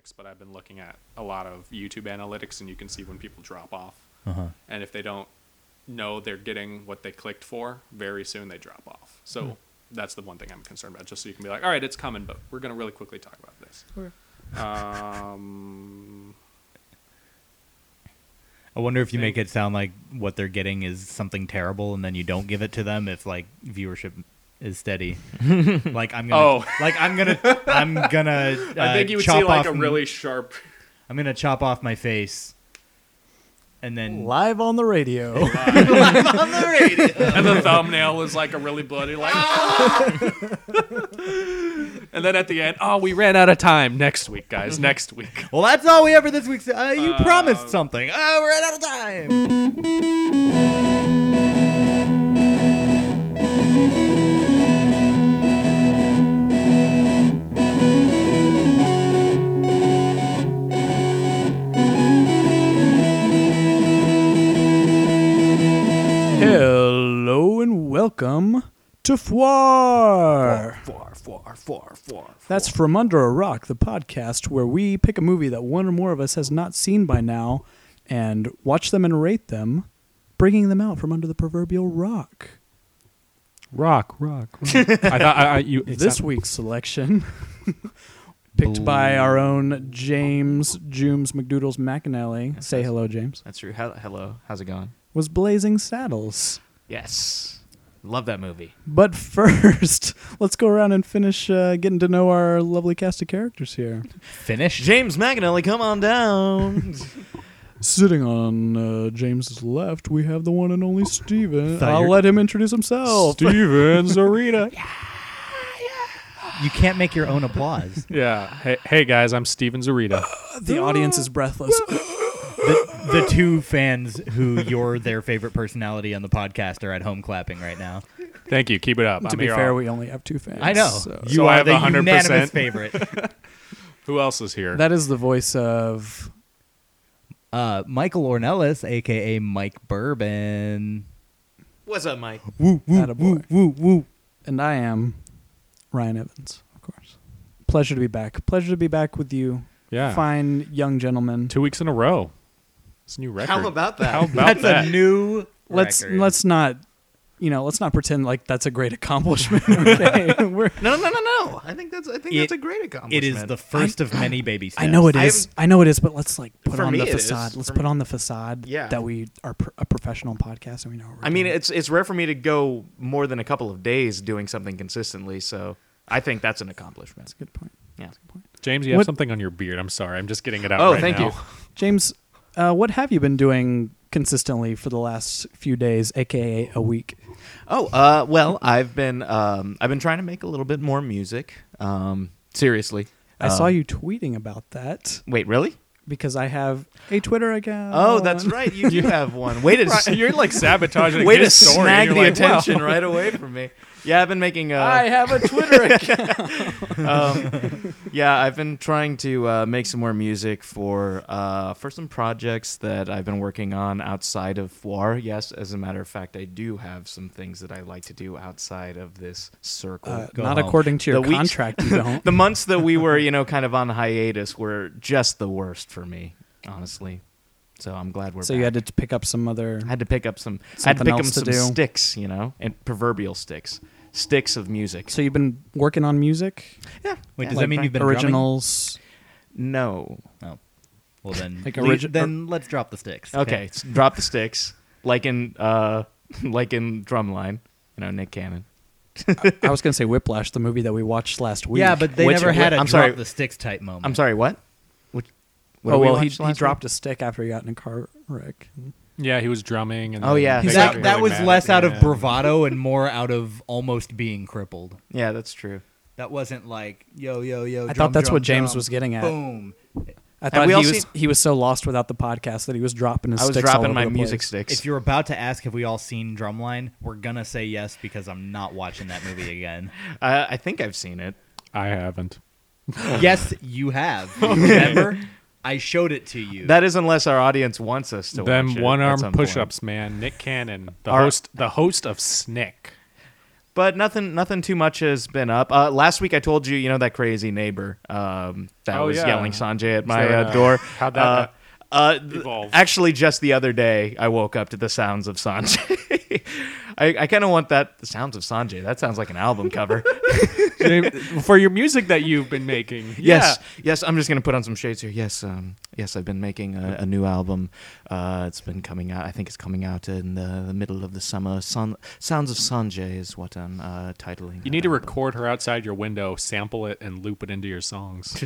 analytics, but I've been looking at a lot of YouTube analytics, and you can see when people drop off. And if they don't know they're getting what they clicked for, very soon they drop off. So that's the one thing I'm concerned about, just so you can be like, all right, it's coming, but we're going to really quickly talk about this. Okay. I wonder if you make it sound like what they're getting is something terrible, and then you don't give it to them if like viewership is steady. Like I'm gonna, I'm gonna. I think you would see like a really sharp. I'm gonna chop off my face, and then Live on the radio. live on the radio. And the thumbnail is like a really bloody, like. And then at the end, we ran out of time. Next week, guys. Next week. Well, that's all we have for this week's. You promised something. We're out of time. Hello and welcome to Foire. That's From Under a Rock, the podcast where we pick a movie that one or more of us has not seen by now and watch them and rate them, bringing them out from under the proverbial rock. Rock. I thought This week's selection, picked by our own James Jooms McDoodles McAnally. Say hello, James. That's true. Hello. How's it going? Was Blazing Saddles. Yes. Love that movie. But first, let's go around and finish getting to know our lovely cast of characters here. Finish. James McAnally, come on down. Sitting on James's left, we have the one and only Steven. Thought I'll you're- let him introduce himself. Steven Zarita. You can't make your own applause. Yeah. Hey guys, I'm Steven Zarita. The audience is breathless. The two fans who you're their favorite personality on the podcast are at home clapping right now. Thank you. Keep it up. To be fair, we only have two fans. I know. so- You So I are have the 100%. unanimous favorite. Who else is here? That is the voice of... Michael Ornelas, a.k.a. Mike Bourbon. What's up, Mike? Woo, Attaboy. woo. And I am Ryan Evans, of course. Pleasure to be back. Pleasure to be back with you. Yeah. Fine young gentlemen. 2 weeks in a row. It's a new record. How about that? How about That's that? a new Let's record. not, let's not pretend like that's a great accomplishment. Okay? No. I think that's a great accomplishment. It is the first of many baby steps. I know it is. I know it is, but let's like put For on me the it is. facade. Let's For put me- on the facade Yeah. that we are a professional podcast and we know what we're I mean, doing. it's rare for me to go more than a couple of days doing something consistently, so I think that's an accomplishment. That's a good point. Yeah. That's a good point. James, you have What- something on your beard. I'm sorry. I'm just getting it out Oh, right thank now. you. James, what have you been doing consistently for the last few days, aka a week? Oh, well, I've been trying to make a little bit more music. Seriously. I saw you tweeting about that Wait, really? because I have a Twitter account. Oh, that's right. You do have one. Way to Right, you're like sabotaging way to his story. snag You're the like, wow. attention right away from me. Yeah, I've been making. I have a Twitter account. Yeah, I've been trying to make some more music for some projects that I've been working on outside of Foire. Yes, as a matter of fact, I do have some things that I like to do outside of this circle. Go Not home. according to your The weeks- contract, you don't. The months that we were, kind of on hiatus were just the worst for me, honestly. So I'm glad we're So back. you had to pick up some other. I had to pick up some. I had to Something pick up else to some do. sticks, and proverbial sticks of music. So you've been working on music, Yeah. Wait, does Yeah. that mean you've been originals. No. drumming? Oh. Well, then, Like then let's drop the sticks. Okay, drop the sticks, like in Drumline. Nick Cannon. I was gonna say Whiplash, the movie that we watched last week. Yeah, but they Which- never had a I'm drop sorry. the sticks type moment. I'm sorry. What? What Oh did we well, watch he last dropped a stick after he got in a car wreck. Yeah, he was drumming. And Oh, then yeah. they That- got That really was mad less at the out of end. bravado and more out of almost being crippled. week? Yeah, that's true. That wasn't like yo. I thought that's what James was getting at. Boom. I thought we all he was so lost without the podcast that he was dropping his I was sticks all dropping over my the music place. sticks. If you're about to ask have we all seen Drumline, we're gonna say yes because I'm not watching that movie again. I think I've seen it. I haven't. Yes, you have. Remember? I showed it to you. That is unless our audience wants us to watch Them it one at arm some push-ups, man. Nick Cannon, the Our- host of Snick. But nothing too much has been up. Last week I told you, that crazy neighbor that was yelling Sanjay at my door. How'd that evolve? Actually, just the other day, I woke up to the sounds of Sanjay. I kind of want the sounds of Sanjay. That sounds like an album cover. For your music that you've been making. Yes. I'm just gonna put on some shades here. Yes, I've been making a new album. It's been coming out. I think it's coming out in the middle of the summer. Sounds of Sanjay is what I'm titling. You need to record her outside your window, sample it, and loop it into your songs.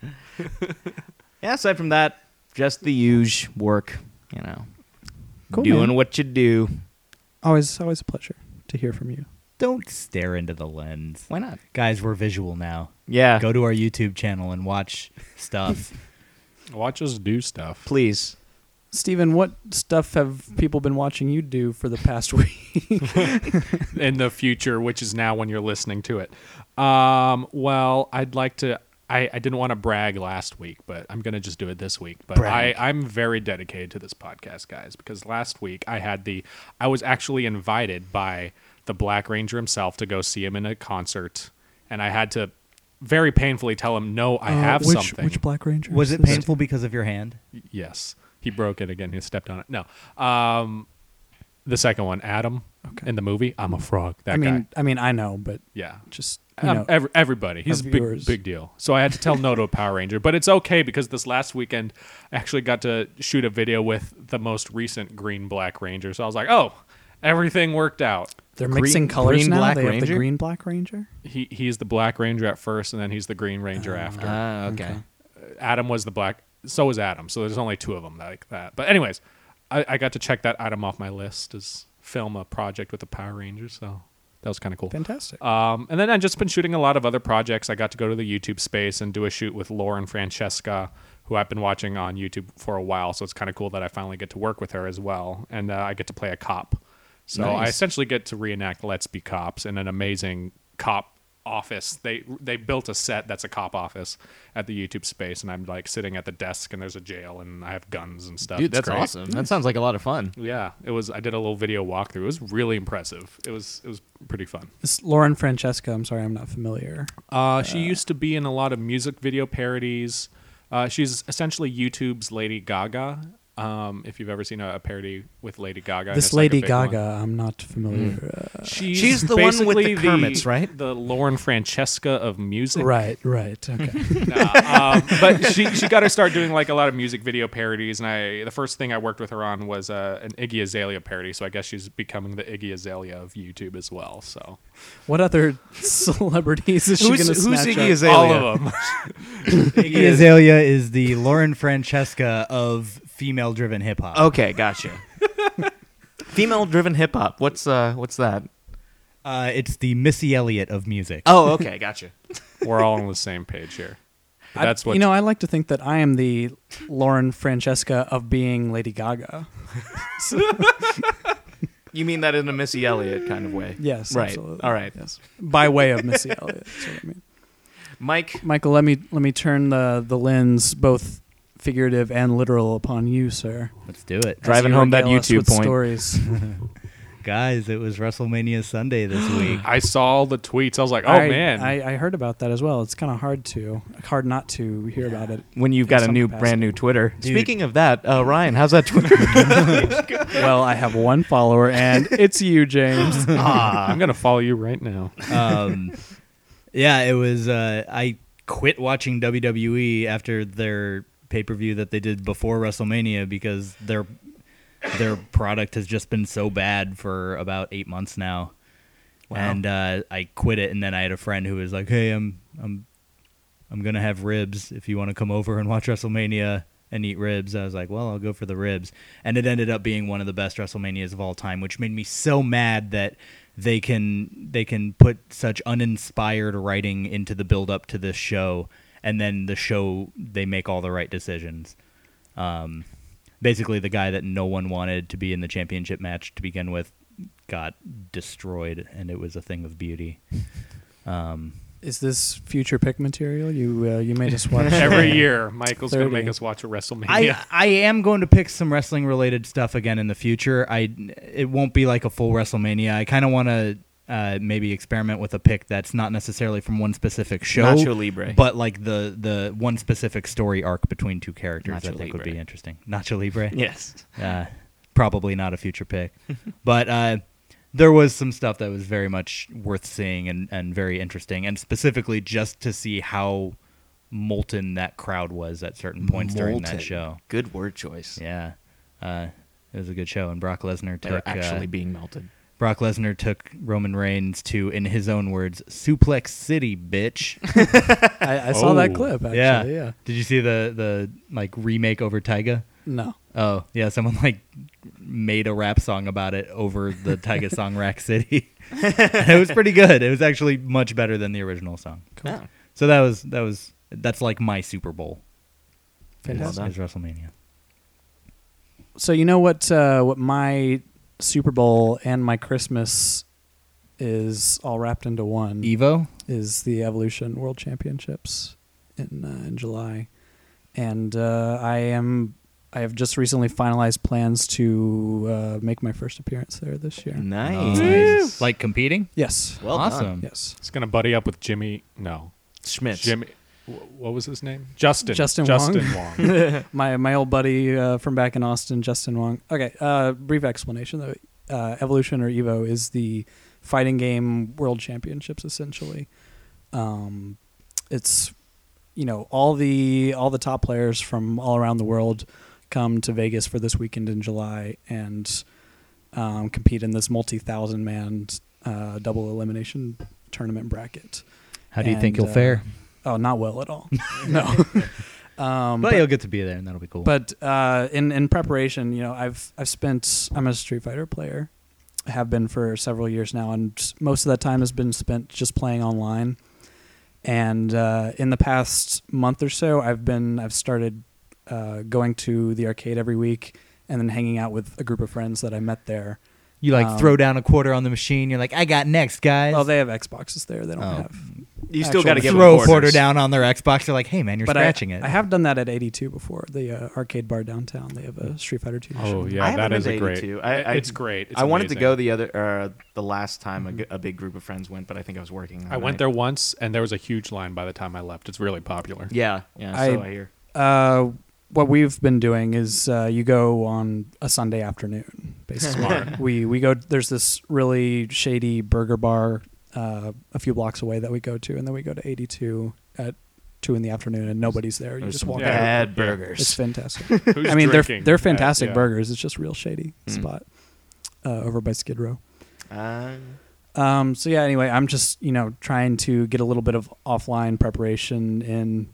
Yeah. Aside from that, just the huge work. Cool, doing man. what you do. Always a pleasure to hear from you. Don't stare into the lens. Why not? Guys, we're visual now. Yeah. Go to our YouTube channel and watch stuff. Watch us do stuff. Please. Steven, what stuff have people been watching you do for the past week? In the future, which is now when you're listening to it. Well, I'd like to... I didn't want to brag last week, but I'm going to just do it this week. But I'm very dedicated to this podcast, guys, because last week I was actually invited by the Black Ranger himself to go see him in a concert, and I had to very painfully tell him, no, I have something. Which Black Ranger? Was it painful because of your hand? Yes. He broke it again. He stepped on it. No. The second one, Adam, in the movie, I'm a frog. That guy. I mean, I know, but yeah. just... everybody. He's a big deal. So I had to tell no to a Power Ranger. But it's okay because this last weekend I actually got to shoot a video with the most recent Green Black Ranger. So I was like, oh, everything worked out. They're mixing colors green now. Black They have Ranger? the Green Black Ranger. He's the Black Ranger at first, and then he's the Green Ranger after. Okay. Adam was the Black. So was Adam. So there's only two of them like that. But anyways, I got to check that item off my list as film a project with the Power Rangers. So that was kind of cool. Fantastic. And then I've just been shooting a lot of other projects. I got to go to the YouTube space and do a shoot with Lauren Francesca, who I've been watching on YouTube for a while. So it's kind of cool that I finally get to work with her as well. And I get to play a cop. So Nice. I essentially get to reenact Let's Be Cops in an amazing cop office. They built a set that's a cop office at the YouTube space. And I'm like sitting at the desk and there's a jail and I have guns and stuff. Dude, It's that's great. awesome. That sounds like a lot of fun. Yeah, it was. I did a little video walkthrough. It was really impressive. It was pretty fun. This Lauren Francesca. I'm sorry, I'm not familiar. She used to be in a lot of music video parodies. She's essentially YouTube's Lady Gaga. If you've ever seen a parody with Lady Gaga. and This it's like a Lady big Gaga, one. I'm not familiar. She's the one with the basically Kermits, right? The Lauren Francesca of music. Right. Okay. But she got to start doing like a lot of music video parodies, and the first thing I worked with her on was an Iggy Azalea parody. So I guess she's becoming the Iggy Azalea of YouTube as well. So What other celebrities is she going to Who's snatch Iggy up? Azalea? all of them. Iggy Azalea is the Lauren Francesca of female-driven hip-hop. Okay, gotcha. Female-driven hip-hop. What's that? It's the Missy Elliott of music. Oh, okay, gotcha. We're all on the same page here. But that's what I like to think that I am the Lauren Francesca of being Lady Gaga. You mean that in a Missy Elliott kind of way? Yes, Right. absolutely. All right. Yes, by way of Missy Elliott. That's what I mean. Mike. Michael, let me turn the lens, both figurative and literal, upon you, sir. Let's do it. As Driving you home that regale us YouTube with point. Stories. Guys, it was WrestleMania Sunday this week. I saw all the tweets. I was like, oh man. I heard about that as well. It's kind of hard not to hear about it. When you've got a some new capacity. brand new Twitter. Dude. Speaking of that, Ryan, how's that Twitter? Well, I have one follower, and it's you, James. I'm gonna follow you right now. Yeah, it was. I quit watching WWE after their pay-per-view that they did before WrestleMania because their product has just been so bad for about 8 months now. Wow. And I quit it, and then I had a friend who was like, "Hey, I'm gonna have ribs if you want to come over and watch WrestleMania and eat ribs." I was like, "Well, I'll go for the ribs," and it ended up being one of the best WrestleManias of all time, which made me so mad that they can put such uninspired writing into the build up to this show, and then the show they make all the right decisions. Basically, the guy that no one wanted to be in the championship match to begin with got destroyed, and it was a thing of beauty. Is this future pick material? You made us watch Every year, Michael's gonna 30. make us watch a WrestleMania. I am going to pick some wrestling related stuff again in the future. It won't be like a full WrestleMania. I kind of want to maybe experiment with a pick that's not necessarily from one specific show, Nacho Libre. but like the one specific story arc between two characters. Nacho I think would Libre. be interesting. Nacho Libre. Yes. Probably not a future pick, but there was some stuff that was very much worth seeing and very interesting, and specifically just to see how molten that crowd was at certain points during that Molten. show. Good word choice. Yeah, it was a good show, and Brock Lesnar They're took actually being melted. Brock Lesnar took Roman Reigns to, in his own words, Suplex City, bitch. I saw that Oh. clip, actually. Yeah. Did you see the like remake over Tyga? No. Oh, yeah, someone like made a rap song about it over the Tyga song Rack City. And it was pretty good. It was actually much better than the original song. Oh. So that's like my Super Bowl. Fantastic. Is WrestleMania. So you know what my Super Bowl and my Christmas is all wrapped into one Evo? is the Evolution World Championships in July, and I have just recently finalized plans to make my first appearance there this year. Nice. Like competing? Yes. Well Awesome. done. Yes. It's gonna buddy up with Jimmy. No, Schmitz. Jimmy. What was his name? Justin. Justin Wong. My old buddy from back in Austin, Justin Wong. Okay, brief explanation though. Evolution or Evo is the fighting game world championships essentially. It's all the top players from all around the world come to Vegas for this weekend in July and compete in this multi-thousand man double elimination tournament bracket. How do you think And, you'll fare? Oh, not well at all. No. But you'll get to be there, and that'll be cool. But in preparation, I'm a Street Fighter player. I have been for several years now, and most of that time has been spent just playing online. And in the past month or so, I've started going to the arcade every week and then hanging out with a group of friends that I met there. you like throw down a quarter on the machine. You're like, I got next, guys. Well, they have Xboxes there. They don't Oh. have. You still Actual got to give them throw a quarters. quarter down on their Xbox. They're like, hey, man, you're But scratching it. I have done that at 82 before, the arcade bar downtown. They have a Street Fighter 2 machine. Oh I yeah, haven't that been is to a great. 82. It's great. It's I wanted to amazing. go the last time a big group of friends went, but I think I was working. I went there once, and there was a huge line by the time I left. It's really popular. Yeah, so I hear. What we've been doing is you go on a Sunday afternoon, basically. Smart. we go. There's this really shady burger bar a few blocks away that we go to, and then we go to 82 at 2 in the afternoon, and nobody's there. You There's just some walk Yeah. out. bad Yeah. burgers. It's fantastic. Who's I mean, drinking they're at- fantastic yeah. burgers. It's just real shady Mm. spot over by Skid Row. Uh, So yeah, anyway, I'm just trying to get a little bit of offline preparation in.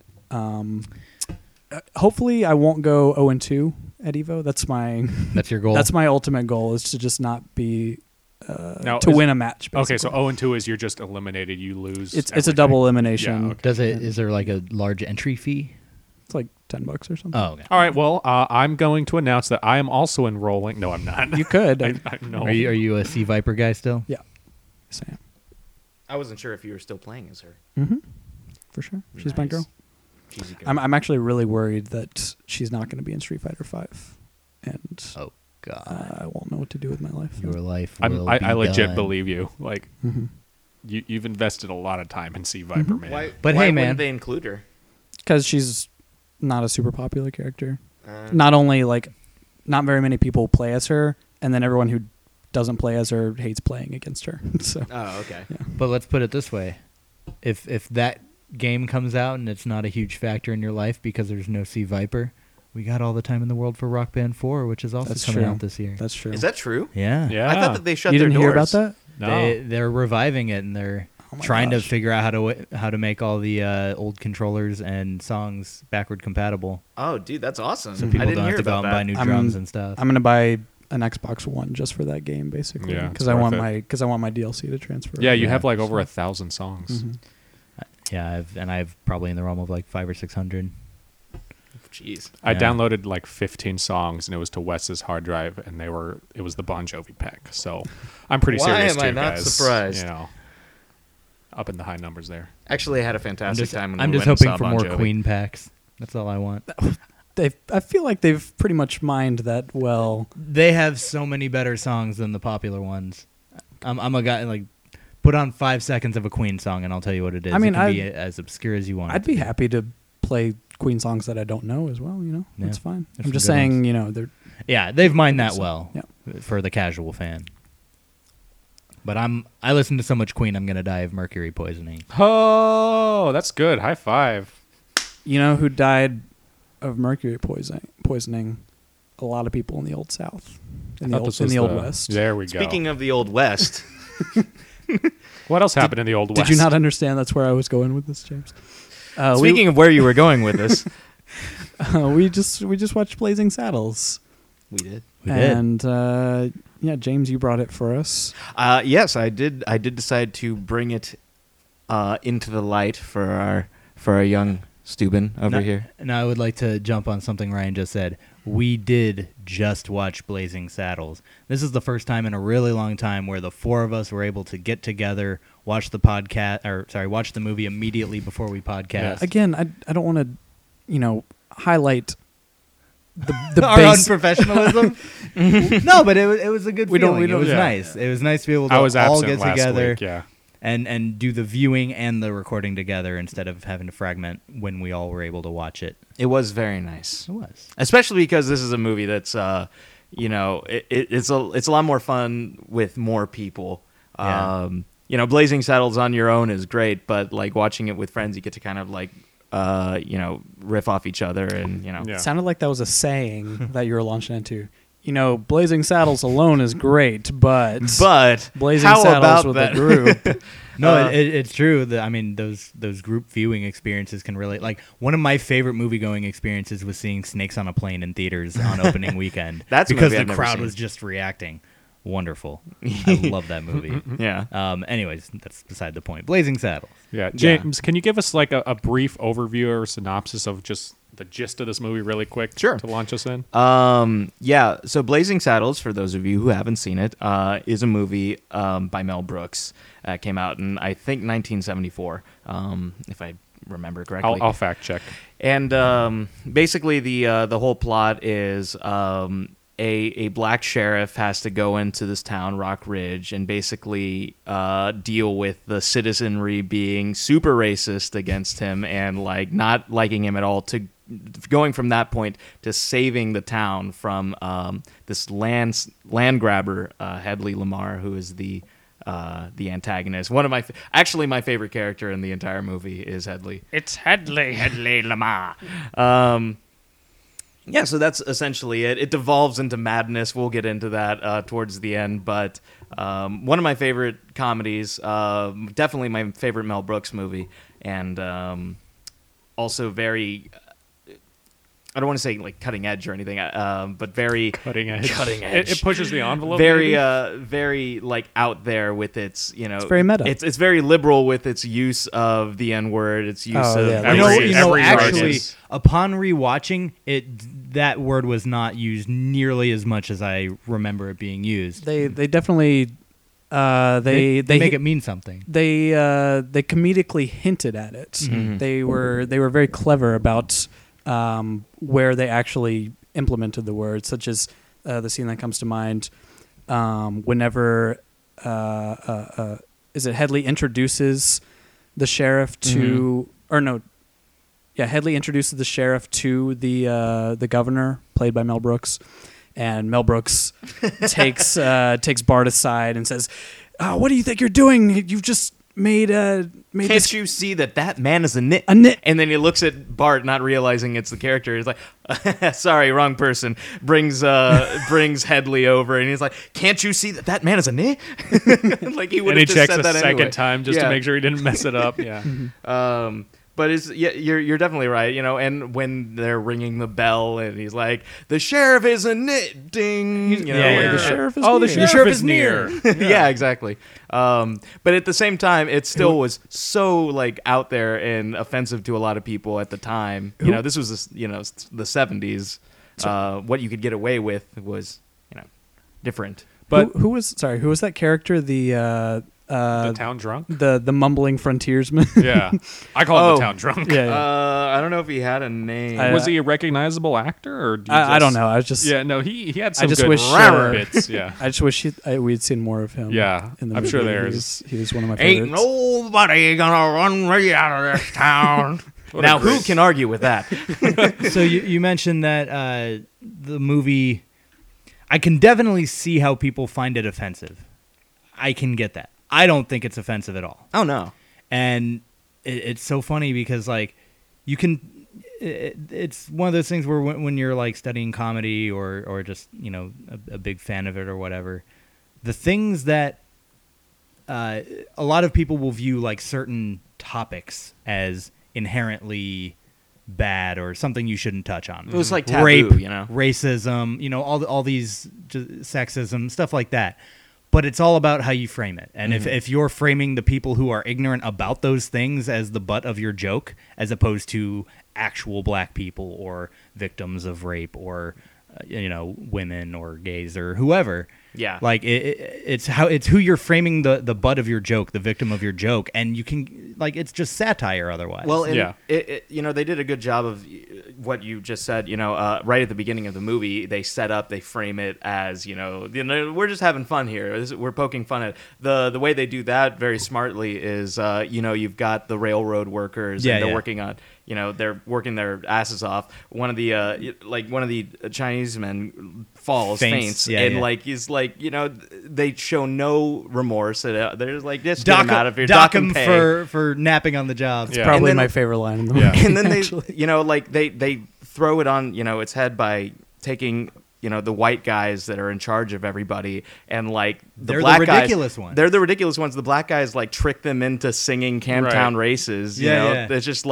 Hopefully, I won't go 0-2 at Evo. That's my That's your goal. that's my ultimate goal is to just not be Now, to is- win a match. Basically. Okay, so 0-2 is you're just eliminated. You lose. it's a everything. double elimination. Yeah, okay. Does it? Is there like a large entry fee? It's like $10 or something. Oh, okay. All right. Well, I'm going to announce that I am also enrolling. No, I'm not. You could. I know. Are you a Sea Viper guy still? Yes, I am. I wasn't sure if you were still playing as her. Mm-hmm. For sure. She's my Nice. girl. Cheesy girl. I'm actually really worried that she's not going to be in Street Fighter 5, and Oh God, I won't know what to do with my life. your life will I be legit done. believe you. Like Mm-hmm. you've invested a lot of time in Sea Viper, man. Why, But why hey, wouldn't man. they include her? Because she's not a super popular character. Uh, Not only not very many people play as her, and then everyone who doesn't play as her hates playing against her. So Oh, okay. But let's put it this way: if that game comes out and it's not a huge factor in your life because there's no Sea Viper, we got all the time in the world for Rock Band 4, which is also That's coming true. out this year. that's true. Is that true? Yeah. Yeah. I thought that they shut you their didn't doors. hear about that? No. They're reviving it and they're Oh my trying to gosh. figure out how to make all the old controllers and songs backward compatible, Oh, dude, that's awesome. so I people didn't don't hear have to go out about and buy that. new drums and stuff. I'm gonna buy an Xbox One just for that game, basically. Yeah, because it's I want worth my DLC to transfer. Yeah, you Yeah. have like over 1,000 songs. Mhm. Yeah, I've probably in the realm of like 500 or 600. Jeez. I Yeah. downloaded like 15 songs, and it was to Wes's hard drive, and it was the Bon Jovi pack. So I'm pretty Why serious am I too, not guys. surprised? You know, up in the high numbers there. Actually, I had a I'm fantastic just, time when I'm we just went and hoping saw for Bon more Jovi. Queen packs. That's all I want. I feel like they've pretty much mined that well. They have so many better songs than the popular ones. I'm a guy like Put on 5 seconds of a Queen song, and I'll tell you what it is. I mean, it can be as obscure as you want. I'd be happy to play Queen songs that I don't know as well. You know, Yeah. that's fine. There's I'm just some good saying, ones. you know, they're Yeah, they've mined that So, well yeah. for the casual fan. But I listen to so much Queen, I'm gonna die of mercury poisoning. Oh, that's good. High five. You know who died of mercury poisoning? A lot of people in the Old South, in the Old West. There we go. Speaking of the Old West, What else happened in the Old West? Did you not understand that's where I was going with this, James? speaking of where you were going with this, we just watched Blazing Saddles, we did. We did. and yeah, James, you brought it for us. Yes, I did. I did decide to bring it into the light for our young Steuben over here. And I would like to jump on something Ryan just said. We did just watch Blazing Saddles. This is the first time in a really long time where the four of us were able to get together, watch the movie immediately before we podcast. Yes. Again, I don't want to, you know, highlight the Our unprofessionalism. No, but it was a good feeling. It was yeah. nice. It was nice to be able to I was all absent get last together week. Yeah. and do the viewing and the recording together instead of having to fragment when we all were able to watch it. It was very nice, It was. especially because this is a movie that's, you know, it's a lot more fun with more people. Yeah. You know, Blazing Saddles on your own is great, but like watching it with friends, you get to kind of like, you know, riff off each other and, you know. Yeah. It sounded like that was a saying that you were launching into. You know, Blazing Saddles alone is great, but Blazing how Saddles about with that? a group. No, it's true. I mean, those group viewing experiences can really, like, one of my favorite movie going experiences was seeing Snakes on a Plane in theaters on opening weekend. That's a because movie the I've never crowd seen. was just reacting. Wonderful. I love that movie. Yeah. Anyways, that's beside the point. Blazing Saddles. Yeah. James, can you give us like a brief overview or synopsis of just the gist of this movie really quick? Sure. To launch us in? Yeah, so Blazing Saddles, for those of you who haven't seen it, is a movie by Mel Brooks. Came out in, I think, 1974, if I remember correctly. I'll fact check. And basically, the whole plot is a black sheriff has to go into this town, Rock Ridge, and basically deal with the citizenry being super racist against him and like not liking him at all. To going from that point to saving the town from this land grabber, Hedley Lamar, who is the antagonist. One of my my favorite character in the entire movie is Hedley. It's Hedley Lamar. Yeah, so that's essentially it. It devolves into madness. We'll get into that towards the end. But one of my favorite comedies, definitely my favorite Mel Brooks movie, and also very, I don't want to say like cutting edge or anything, but very Cutting edge. Cutting edge. It pushes the envelope. very maybe? very like out there with its, you know, It's very meta. It's very liberal with its use of the N-word, its use Oh, of yeah. Every- every actually, artist. upon rewatching it, that word was not used nearly as much as I remember it being used. They definitely They make it mean something. they comedically hinted at it. Mhm. They were very clever about where they actually implemented the word, such as the scene that comes to mind whenever is it Hedley introduces the sheriff to Hedley introduces the sheriff to the governor, played by Mel Brooks, and Mel Brooks takes Bart aside and says, "What do you think you're doing? You've just made Can't this you see that man is a nit? a nit." And then he looks at Bart, not realizing it's the character. He's like, "Sorry, wrong person." Brings Hedley over, and he's like, "Can't you see that man is a nit?" Like he would And he have just checks said a that second anyway. time just Yeah. to make sure he didn't mess it up. Yeah. But you're definitely right, you know. And when they're ringing the bell, and he's like, "The sheriff is a nit, ding." You know, Yeah, the yeah. sheriff is Oh, the near. sheriff is near. Yeah, exactly. But at the same time, it still was so like out there and offensive to a lot of people at the time. You know, this was the 70s. What you could get away with was, you know, different. But who was that character? The The town drunk. the mumbling frontiersman. Yeah, I call him Oh. the town drunk. yeah. I don't know if he had a name. Was he a recognizable actor, or do you I don't just- know. I was just. Yeah, no, he had some I just good wish, bits. Yeah, I just wish we'd seen more of him. Yeah, in the I'm movie. sure He there's- was one of my Ain't favorites. nobody gonna run me out of this town. What a Now, who great- can argue with that? So you mentioned that the movie, I can definitely see how people find it offensive. I can get that. I don't think it's offensive at all. Oh no. And it's so funny because like you can it's one of those things where when you're like studying comedy or just a big fan of it or whatever, the things that a lot of people will view like certain topics as inherently bad or something you shouldn't touch on. It was like taboo, Rape, racism, all these sexism, stuff like that. But it's all about how you frame it. And if you're framing the people who are ignorant about those things as the butt of your joke, as opposed to actual black people or victims of rape or women or gays or whoever, Yeah. like it's who you're framing the butt of your joke, the victim of your joke, and you can it's just satire otherwise. Well, and Yeah. they did a good job of what you just said. Right at the beginning of the movie, they frame it as we're just having fun here. We're poking fun at the way they do that very smartly is you've got the railroad workers and they're working on they're working their asses off. One of the Chinese men faints, and he's they show no remorse. They're just like, just get him out of here. Dock him him pay. for napping on the job. Yeah. Probably And then- my favorite line in the movie. Yeah. And then they actually. they throw it on its head by taking the white guys that are in charge of everybody, and They're the black ridiculous guys, ones. They're the ridiculous ones. The black guys trick them into singing Camptown Right. races. Yeah. It's just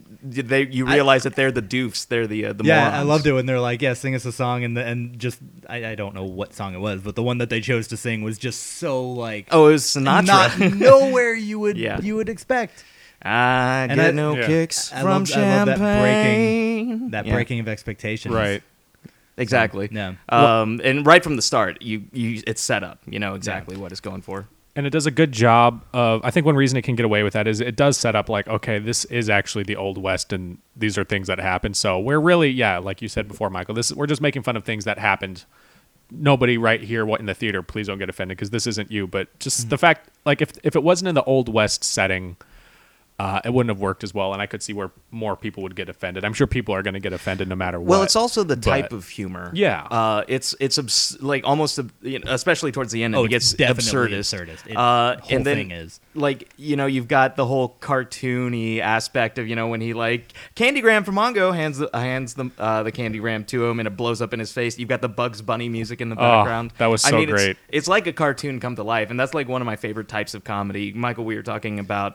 you realize that they're the doofs. They're the morons. I loved it when they're like, "Yeah, sing us a song," and just I don't know what song it was, but the one that they chose to sing was just so like Oh, it was Sinatra. not nowhere you would Yeah. you would expect. I And get I- no Yeah. kicks I from love that champagne. That Yeah. breaking of expectations, right. Exactly. Yeah. And right from the start, it's set up. You know exactly what it's going for. And it does a good job of, I think one reason it can get away with that is it does set up like, okay, this is actually the Old West and these are things that happen. So we're really, like you said before, Michael, we're just making fun of things that happened. Nobody right here in the theater, please don't get offended because this isn't you. But just the fact, like if it wasn't in the Old West setting, it wouldn't have worked as well, and I could see where more people would get offended. I'm sure people are going to get offended no matter what. Well, it's also the type but- of humor. Yeah. It's almost especially towards the end, Oh, it gets it's definitely absurdist. The whole and then thing is. you've got the whole cartoony aspect of when he Candygram from Mongo hands the Candygram to him and it blows up in his face. You've got the Bugs Bunny music in the background. that was so great. It's like a cartoon come to life, and that's one of my favorite types of comedy. Michael, we were talking about.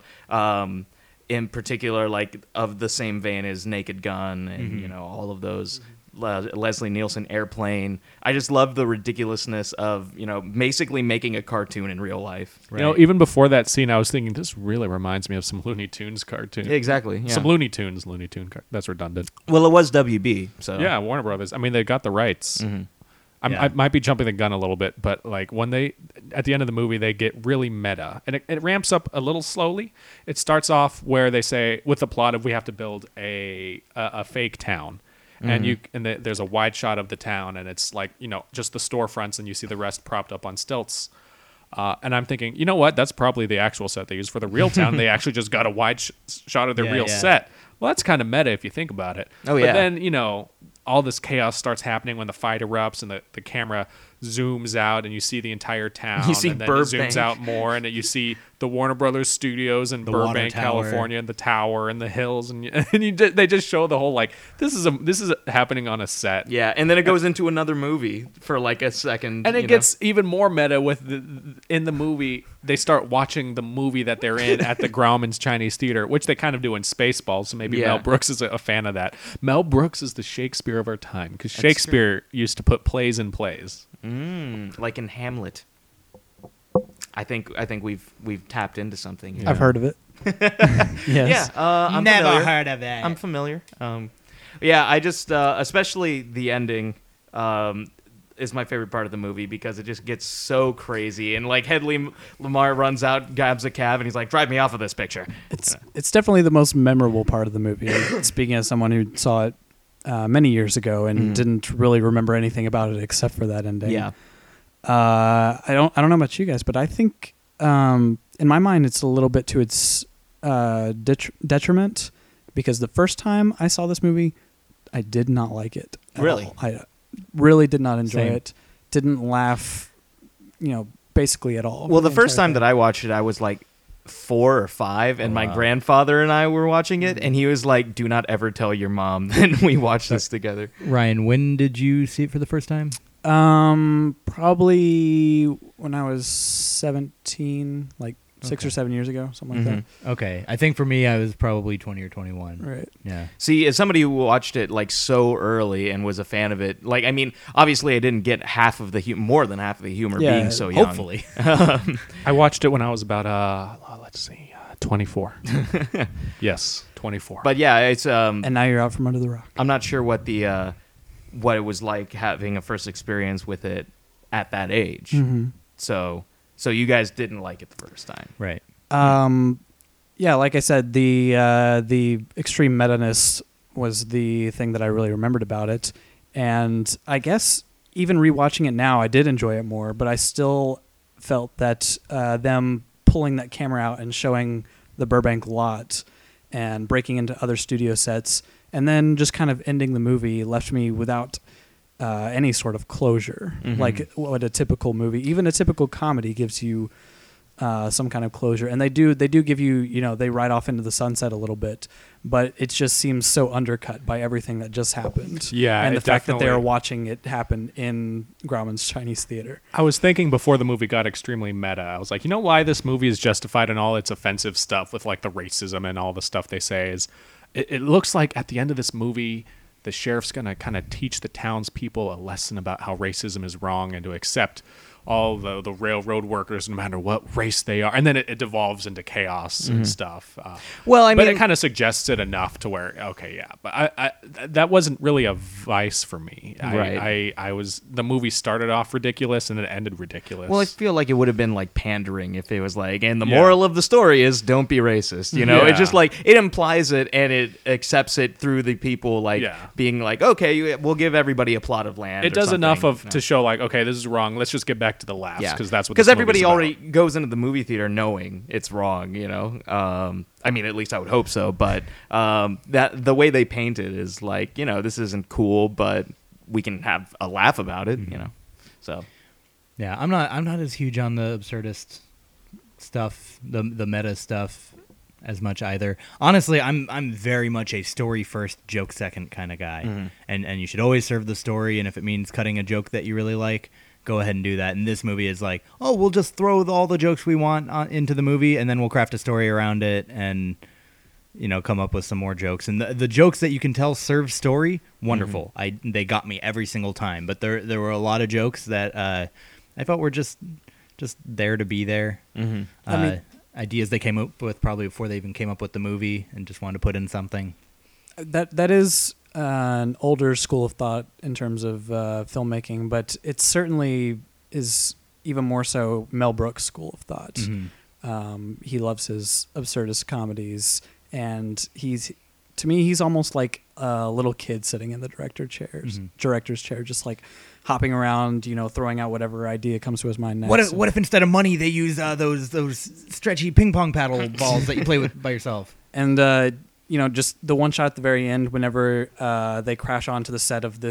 In particular, of the same vein as Naked Gun and all of those, Leslie Nielsen, Airplane. I just love the ridiculousness of basically making a cartoon in real life. Right. Even before that scene, I was thinking this really reminds me of some Looney Tunes cartoon. Exactly. Yeah. Some Looney Tunes. That's redundant. Well, it was WB. So Yeah, Warner Brothers. I mean, they got the rights. Yeah. I might be jumping the gun a little bit, but when they at the end of the movie they get really meta, and it ramps up a little slowly. It starts off where they say with the plot of we have to build a fake town, and there's a wide shot of the town, and it's just the storefronts, and you see the rest propped up on stilts. And I'm thinking, you know what? That's probably the actual set they use for the real town. They actually just got a wide shot of their real set. Well, that's kind of meta if you think about it. Oh, yeah. But then, all this chaos starts happening when the fight erupts and the camera zooms out and you see the entire town. You see and then Burbank. it zooms out more and you see the Warner Brothers studios in The water Burbank, tower. California, and the tower and the hills. And they just show the whole, this is happening on a set. yeah, and then it goes into another movie for a second. And it gets even more meta with in the movie. They start watching the movie that they're in at the Grauman's Chinese Theater, which they kind of do in Spaceballs. So maybe Yeah. Mel Brooks is a fan of that. Mel Brooks is the Shakespeare of our time because Shakespeare used to put plays in plays. like in Hamlet. I think we've tapped into something here. I've heard of it. Yes. Yeah, I'm Never familiar. heard of it. I'm familiar. Yeah, I just especially the ending. is my favorite part of the movie because it just gets so crazy. And like Hedley Lamar runs out, grabs a cab, and he's like, "Drive me off of this picture." It's definitely the most memorable part of the movie. Speaking as someone who saw it many years ago and didn't really remember anything about it except for that ending. Yeah. I don't know about you guys, but I think in my mind it's a little bit to its detriment, because the first time I saw this movie, I did not like it at Really? all. I really did not enjoy Same. it. Didn't laugh, basically at all. Well, the first time that I watched it, I was like 4 or 5, and my grandfather and I were watching it, and he was like, "Do not ever tell your mom." And we watched this together. Ryan, when did you see it for the first time? Probably when I was 17, like 6 or 7 years ago, something like Okay, I think for me, I was probably 20 or 21. that. Right. Yeah. See, as somebody who watched it like so early and was a fan of it, like, I mean, obviously I didn't get more than half of the humor Yeah, being so young. Hopefully. I watched it when I was about 24. Yes, 24. But yeah, it's And now you're out from under the rock. I'm not sure what the what it was like having a first experience with it at that age. So you guys didn't like it the first time. Right. Yeah, like I said, the extreme meta-ness was the thing that I really remembered about it. And I guess even rewatching it now, I did enjoy it more, but I still felt that them pulling that camera out and showing the Burbank lot and breaking into other studio sets and then just kind of ending the movie left me without any sort of closure, like what a typical movie, even a typical comedy, gives you some kind of closure. And they do give you, they ride off into the sunset a little bit, but it just seems so undercut by everything that just happened. Yeah, and the it fact that they're definitely- watching it happen in Grauman's Chinese theater. I was thinking before the movie got extremely meta, I was like, you know why this movie is justified in all its offensive stuff with like the racism and all the stuff they say is it looks like at the end of this movie, the sheriff's going to kind of teach the townspeople a lesson about how racism is wrong and to accept all the railroad workers, no matter what race they are. And then it devolves into chaos and stuff. Well, I but mean, it kind of suggests it enough to where, okay, yeah. But I that wasn't really a vice for me. Right. The movie started off ridiculous and it ended ridiculous. well, I feel like it would have been like pandering if it was like, and the moral of the story is don't be racist. You know, Yeah. it's just like it implies it and it accepts it through the people like being like, okay, we'll give everybody a plot of land. it or does enough something. to show like, okay, this is wrong. Let's just get back to the laughs because that's what because this everybody movie's about. already goes into the movie theater knowing it's wrong. You know, I mean, at least I would hope so. But that the way they paint it is like, this isn't cool, but we can have a laugh about it. You know, so Yeah, I'm not as huge on the absurdist stuff, the meta stuff as much either. Honestly, I'm very much a story first, joke second kind of guy. And you should always serve the story, and if it means cutting a joke that you really like, go ahead and do that. And this movie is like, oh, we'll just throw all the jokes we want into the movie, and then we'll craft a story around it and come up with some more jokes. And the jokes that you can tell serve story, wonderful. They got me every single time. But there were a lot of jokes that I felt were just there to be there. Ideas they came up with probably before they even came up with the movie and just wanted to put in something. That is an older school of thought in terms of filmmaking, but it certainly is even more so Mel Brooks' school of thought. He loves his absurdist comedies, and he's almost like a little kid sitting in the director's chair, just like hopping around, throwing out whatever idea comes to his mind next. What if instead of money they use those stretchy ping pong paddle balls that you play with by yourself? And just the one shot at the very end, whenever they crash onto the set of this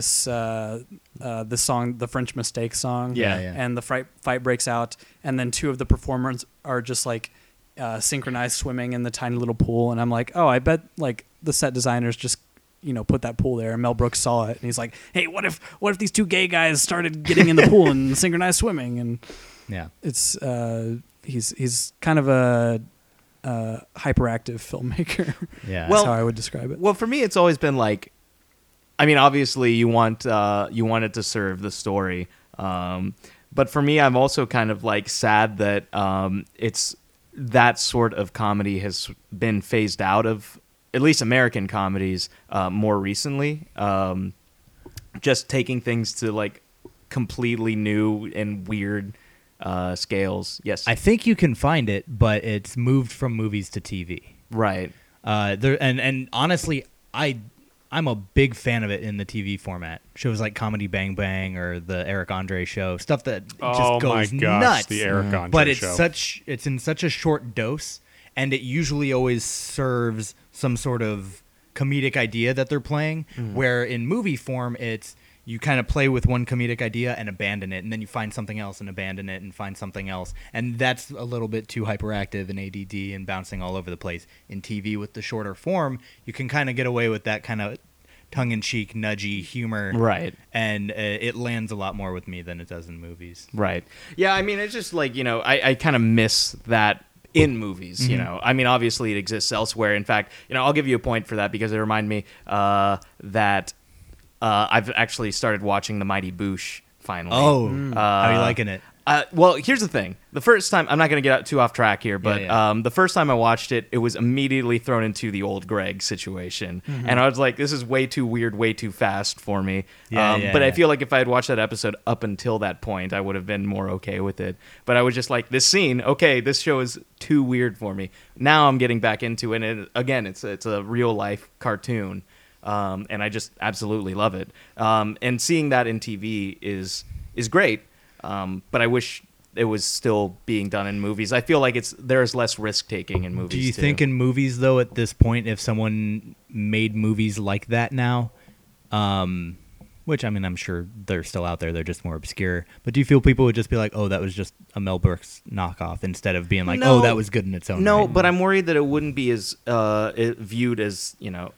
song, the French Mistake song, Yeah. and the fight breaks out, and then two of the performers are just like synchronized swimming in the tiny little pool, and I'm like, oh, I bet like the set designers just put that pool there, and Mel Brooks saw it, and he's like, hey, what if these two gay guys started getting in the pool and synchronized swimming? And Yeah, it's he's kind of a hyperactive filmmaker. yeah. That's how I would describe it. Well, for me, it's always been like, I mean, obviously you want it to serve the story, but for me, I'm also kind of like sad that it's that sort of comedy has been phased out of at least American comedies more recently. Just taking things to like completely new and weird scales. Yes. I think you can find it, but it's moved from movies to TV. Right. And honestly, I'm a big fan of it in the TV format. Shows like Comedy Bang Bang or the Eric Andre Show, stuff that just Oh my goes gosh, nuts. the Eric Andre But it's Show. it's in such a short dose, and it usually always serves some sort of comedic idea that they're playing. Where in movie form, it's you kind of play with one comedic idea and abandon it, and then you find something else and abandon it and find something else. And that's a little bit too hyperactive and ADD and bouncing all over the place. In TV with the shorter form, you can kind of get away with that kind of tongue-in-cheek, nudgy humor. Right. And it lands a lot more with me than it does in movies. Right. Yeah, I mean, it's just like, you know, I kind of miss that in movies, you know. I mean, obviously it exists elsewhere. In fact, you know, I'll give you a point for that because it reminded me that I've actually started watching The Mighty Boosh finally. Oh, how are you liking it? Well, here's the thing. The first time, I'm not going to get too off track here, but Yeah. the first time I watched it, it was immediately thrown into the old Greg situation. And I was like, this is way too weird, way too fast for me. But I feel like if I had watched that episode up until that point, I would have been more okay with it. But I was just like, this scene, okay, this show is too weird for me. Now I'm getting back into it. And again, it's a real life cartoon. And I just absolutely love it. And seeing that in TV is great. But I wish it was still being done in movies. I feel like there's less risk taking in movies. Do you too. think in movies, though, at this point, if someone made movies like that now, which, I mean, I'm sure they're still out there, they're just more obscure, but do you feel people would just be like, oh, that was just a Mel Brooks knockoff, instead of being like, No. oh, that was good in its own No, right? but I'm worried that it wouldn't be as viewed as, you know,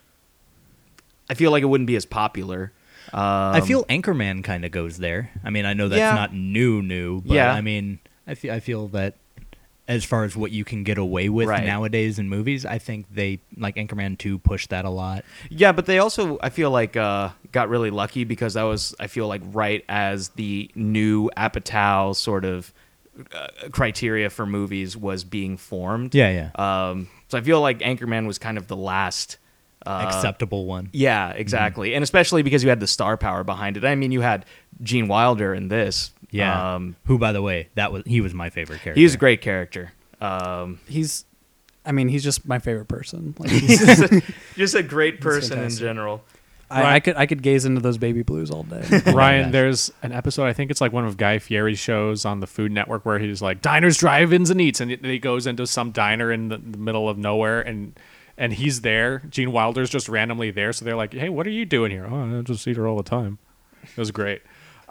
I feel like it wouldn't be as popular. I feel Anchorman kind of goes there. I mean, I know that's Yeah. not new, but Yeah. I mean, I feel that as far as what you can get away with Right. nowadays in movies, I think they, like Anchorman 2, pushed that a lot. Yeah, but they also, I feel like, got really lucky because that was, I feel like, right as the new Apatow sort of criteria for movies was being formed. Yeah. So I feel like Anchorman was kind of the last Acceptable one. Yeah, exactly. And especially because you had the star power behind it. I mean, you had Gene Wilder in this. Yeah. Who, by the way, he was my favorite character. He's a great character. He's just my favorite person. Like, Just a great person in fantastic. general. I could gaze into those baby blues all day. Ryan, gosh. there's an episode, I think it's like one of Guy Fieri's shows on the Food Network where he's like, diners, drive-ins, and eats. And he goes into some diner in the middle of nowhere, and he's there. Gene Wilder's just randomly there. So they're like, hey, what are you doing here? Oh, I just eat her all the time. It was great.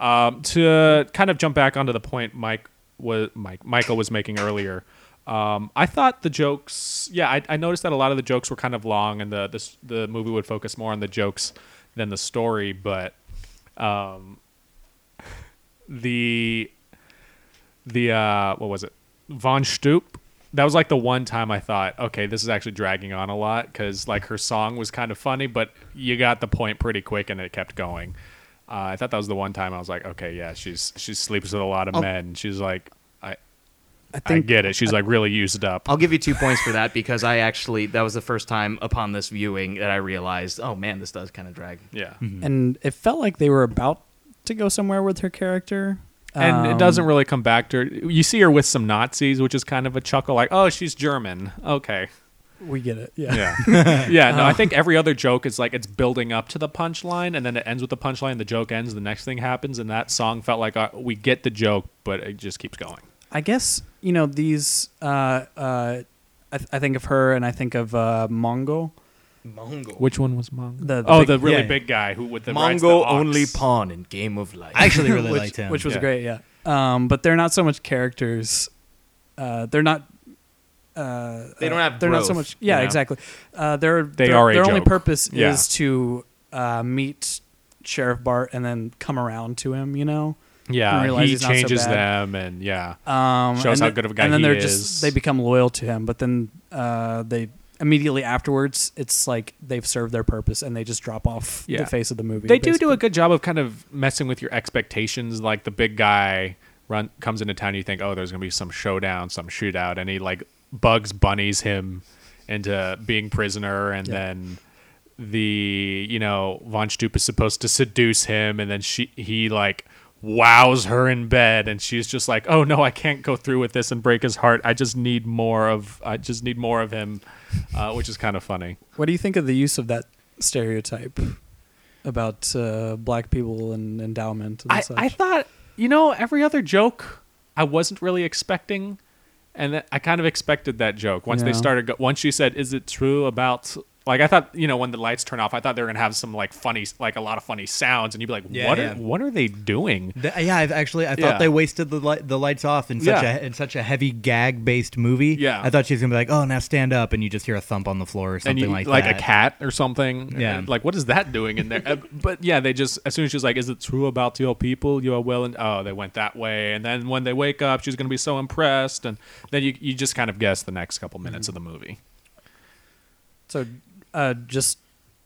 To kind of jump back onto the point Michael was making earlier, I thought the jokes, I noticed that a lot of the jokes were kind of long, and the movie would focus more on the jokes than the story. But the what was it? Von Stoop. That was like the one time I thought, okay, this is actually dragging on a lot because like her song was kind of funny, but you got the point pretty quick and it kept going. I thought that was the one time I was like, okay, yeah, she sleeps with a lot of men. She's like, I get it. She's like really used up. I'll give you 2 points for that because that was the first time upon this viewing that I realized, oh man, this does kind of drag. Yeah. And it felt like they were about to go somewhere with her character. And it doesn't really come back to her. You see her with some Nazis, which is kind of a chuckle, like, oh, she's German. Okay. We get it. Yeah. Yeah. No, I think every other joke is like it's building up to the punchline, and then it ends with the punchline. The joke ends, the next thing happens, and that song felt like we get the joke, but it just keeps going. I guess, these, I think of her and I think of Mongo. Mongo. Which one was Mongo? The the really yeah. big guy who with the rides Mongo the ox. only pawn in Game of Life. I actually really which, liked him. which was Yeah. great, yeah. But they're not so much characters. They're not. They don't have They're not so growth, much. Yeah, you know? exactly. They are a Their only joke. purpose Yeah. is to meet Sheriff Bart and then come around to him. And Yeah, realize he he's not so changes bad. them, and shows how good of a guy and then he they're is. they become loyal to him. But then they immediately afterwards, it's like they've served their purpose and they just drop off Yeah. the face of the movie. They do basically. a good job of kind of messing with your expectations. Like the big guy comes into town, you think, oh, there's gonna be some showdown, some shootout, and he like Bugs Bunnies him into being prisoner, and then Von Stoop is supposed to seduce him, and then he like wows her in bed, and she's just like, "Oh no, I can't go through with this and break his heart. I just need more of him," which is kind of funny. What do you think of the use of that stereotype about black people and endowment and such? I thought, every other joke I wasn't really expecting, and I kind of expected that joke once they started. Once she said, "Is it true about?" Like, I thought, when the lights turn off, I thought they were gonna have some like funny, like a lot of funny sounds, and you'd be like, what are they doing? I thought they wasted the lights off in such a heavy gag based movie. Yeah, I thought she was gonna be like, "Oh, now stand up," and you just hear a thump on the floor or something like that, like a cat or something. Yeah, like what is that doing in there? But yeah, they just, as soon as she was like, "Is it true about your people? You are well," and they went that way, and then when they wake up, she's gonna be so impressed, and then you just kind of guess the next couple minutes of the movie. So. Just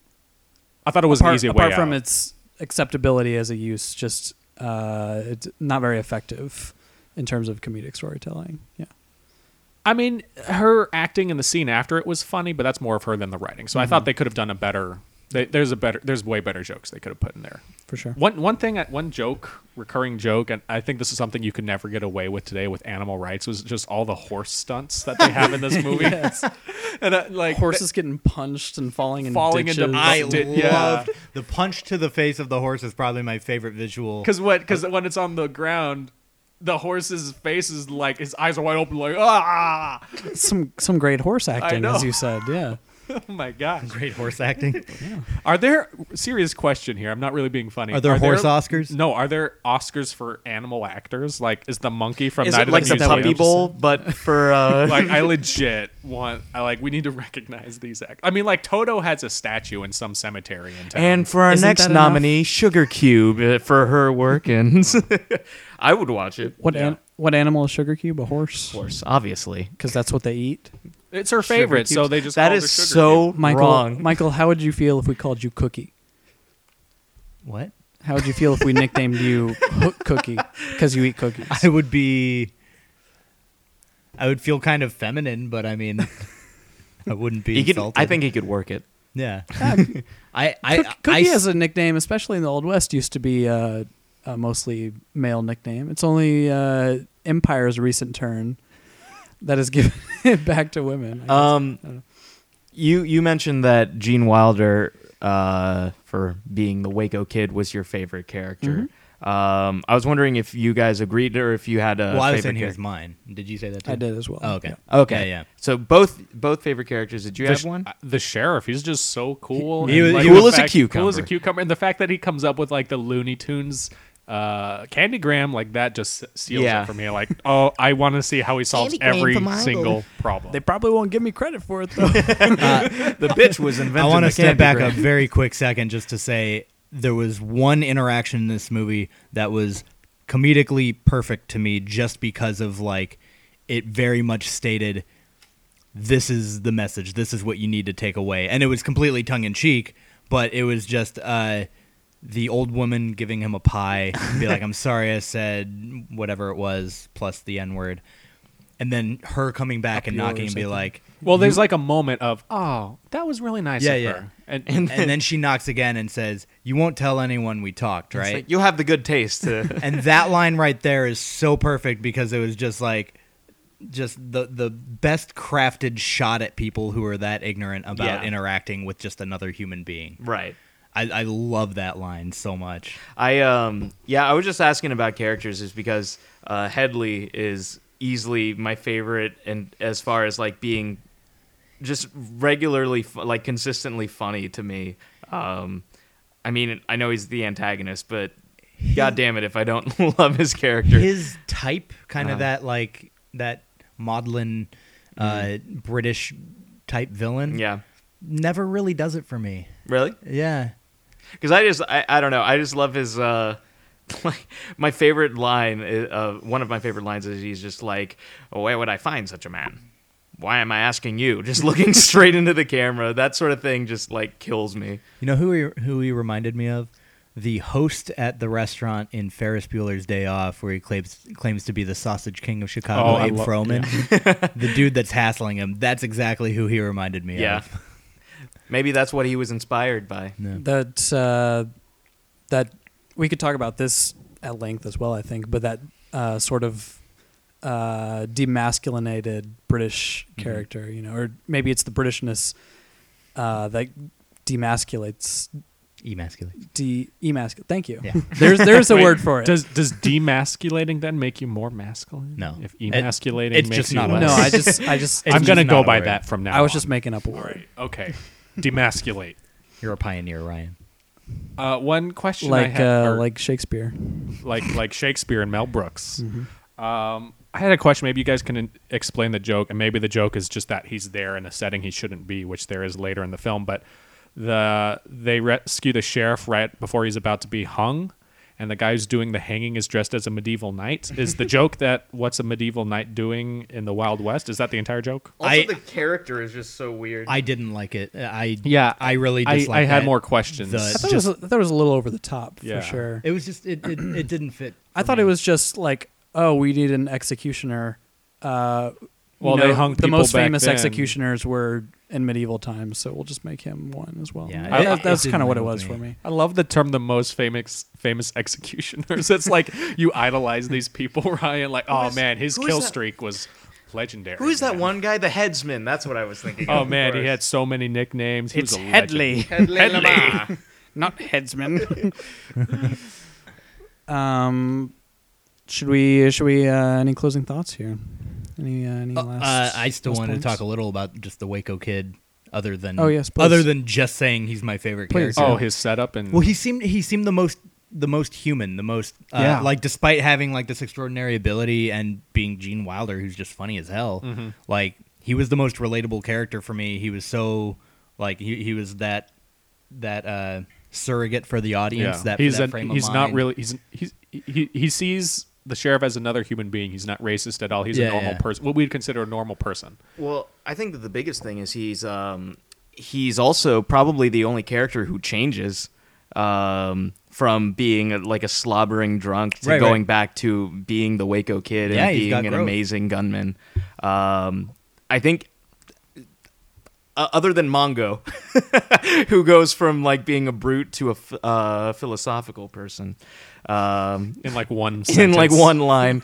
I thought it was an easy way out. Apart from its acceptability as a use, just it's not very effective in terms of comedic storytelling. Yeah. I mean, her acting in the scene after it was funny, but that's more of her than the writing. So I thought they could have done a better. There's way better jokes they could have put in there. For sure. One recurring joke, and I think this is something you could never get away with today with animal rights, was just all the horse stunts that they have in this movie. Yes. And like horses getting punched and falling into I loved the punch to the face of the horse is probably my favorite visual. Because when it's on the ground, the horse's face is like, his eyes are wide open, like, ah. Some great horse acting, as you said. Yeah. Oh my gosh. Great horse acting. Yeah. Are there, serious question here, I'm not really being funny. Are there horse Oscars? No, are there Oscars for animal actors? Like, is the monkey from Is Night it of like the the Puppy Museum? Bowl, but for like, I legit want, we need to recognize these actors. I mean, like, Toto has a statue in some cemetery in town. and for our Isn't next that nominee, Sugar Cube, for her work, and I would watch it. What animal is Sugar Cube? A horse? Horse, obviously. Because that's what they eat. It's her favorite, so they just that called is her Sugar so Cube. Michael, wrong. how would you feel if we called you Cookie? What? How would you feel if we nicknamed you Hook Cookie because you eat cookies? I would feel kind of feminine, but I mean, I wouldn't be insulted. I think he could work it. Yeah. Cookie as a nickname, especially in the Old West, used to be a mostly male nickname. It's only Empire's recent turn that has given it back to women. You mentioned that Gene Wilder, for being the Waco Kid, was your favorite character. I was wondering if you guys agreed or if you had a Well, I was favorite saying he was character. mine. Did you say that too? I did as well. Oh, okay. Yeah. Okay. Yeah. So both favorite characters. Did you have one? The sheriff, he's just so cool. He and, was- like, cool the as a fact- cucumber. Cool as a cucumber. And the fact that he comes up with like the Looney Tunes Candygram, like that just seals Yeah. it for me. Like, oh, I want to see how he solves every single problem. They probably won't give me credit for it, though. The bitch was invented. I want to the step back Candygram. a very quick second just to say there was one interaction in this movie that was comedically perfect to me just because of like it very much stated this is the message, this is what you need to take away, and it was completely tongue-in-cheek, but it was just the old woman giving him a pie and be like, I'm sorry I said whatever it was plus the N-word, and then her coming back and Up yours knocking and be or something. like, well, there's like a moment of, oh, that was really nice Yeah, of yeah. her. And and then she knocks again and says, you won't tell anyone we talked, It's right? like, you have the good taste to. And that line right there is so perfect because it was just like the best crafted shot at people who are that ignorant about Yeah. interacting with just another human being. Right. I love that line so much. I was just asking about characters is because Headley is easily my favorite, and as far as like being just regularly like consistently funny to me. I mean, I know he's the antagonist, but god damn it if I don't love his character. His type, kind of that like that maudlin British type villain, Yeah. never really does it for me. Really? Yeah. Because I don't know. I just love his. Like my favorite line. One of my favorite lines is he's just like, "Oh, where would I find such a man? Why am I asking you?" Just looking straight into the camera. That sort of thing just like kills me. You know who he reminded me of? The host at the restaurant in Ferris Bueller's Day Off, where he claims to be the Sausage King of Chicago, Oh, Abe Froman. The dude that's hassling him. That's exactly who he reminded me Yeah. of. Maybe that's what he was inspired by. No. that we could talk about this at length as well, I think. But that sort of demasculinated British character, or maybe it's the Britishness that demasculates. Emasculate. Thank you. Yeah. There's a word for it. Does demasculating then make you more masculine? No. If emasculating it's makes just you not a less. No, word. I just It's I'm gonna just go not a by word. that from now. I was on. just making up a All word. right. Okay. Demasculate. You're a pioneer, Ryan. One question I had, Like Shakespeare. like Shakespeare and Mel Brooks. Mm-hmm. I had a question. Maybe you guys can explain the joke, and maybe the joke is just that he's there in a setting he shouldn't be, which there is later in the film. But they rescue the sheriff right before he's about to be hung, and the guy who's doing the hanging is dressed as a medieval knight. Is the joke that what's a medieval knight doing in the Wild West? Is that the entire joke? Also, the character is just so weird. I didn't like it. I really I disliked had that. more questions. The- I thought it was a little over the top Yeah. for sure. It was just it didn't fit. I thought it was just like, oh, we need an executioner. Well, they hung the people most back famous then. executioners were in medieval times, so we'll just make him one as well. Yeah, That's it kind of what it didn't was move for me. me. I love the term "the most famous executioners." It's like you idolize these people, Ryan. Like, oh man, his who is kill that? streak was legendary. Who's that man. one guy? The headsman. That's what I was thinking. Oh of man, he course. had so many nicknames. He It's was a Headley, legend. Headley. not Headsman. Should we any closing thoughts here? Any last? I still last wanted points? to talk a little about just the Waco Kid, other than yes, please. other than just saying he's my favorite Please. character. Oh, his setup and Well, he seemed the most human, the most Yeah. like despite having like this extraordinary ability and being Gene Wilder, who's just funny as hell. Mm-hmm. Like he was the most relatable character for me. He was so like he was that surrogate for the audience. yeah. That he's that frame of he's not mind. really he sees the sheriff as another human being. He's not racist at all. He's a Yeah, normal yeah. person. What we'd consider a normal person. Well, I think that the biggest thing is he's also probably the only character who changes from being like a slobbering drunk to Right, going right. back to being the Waco Kid Yeah, and he's got being an growth. amazing gunman. I think other than Mongo, who goes from like being a brute to a philosophical person. In like one In sentence. like one line.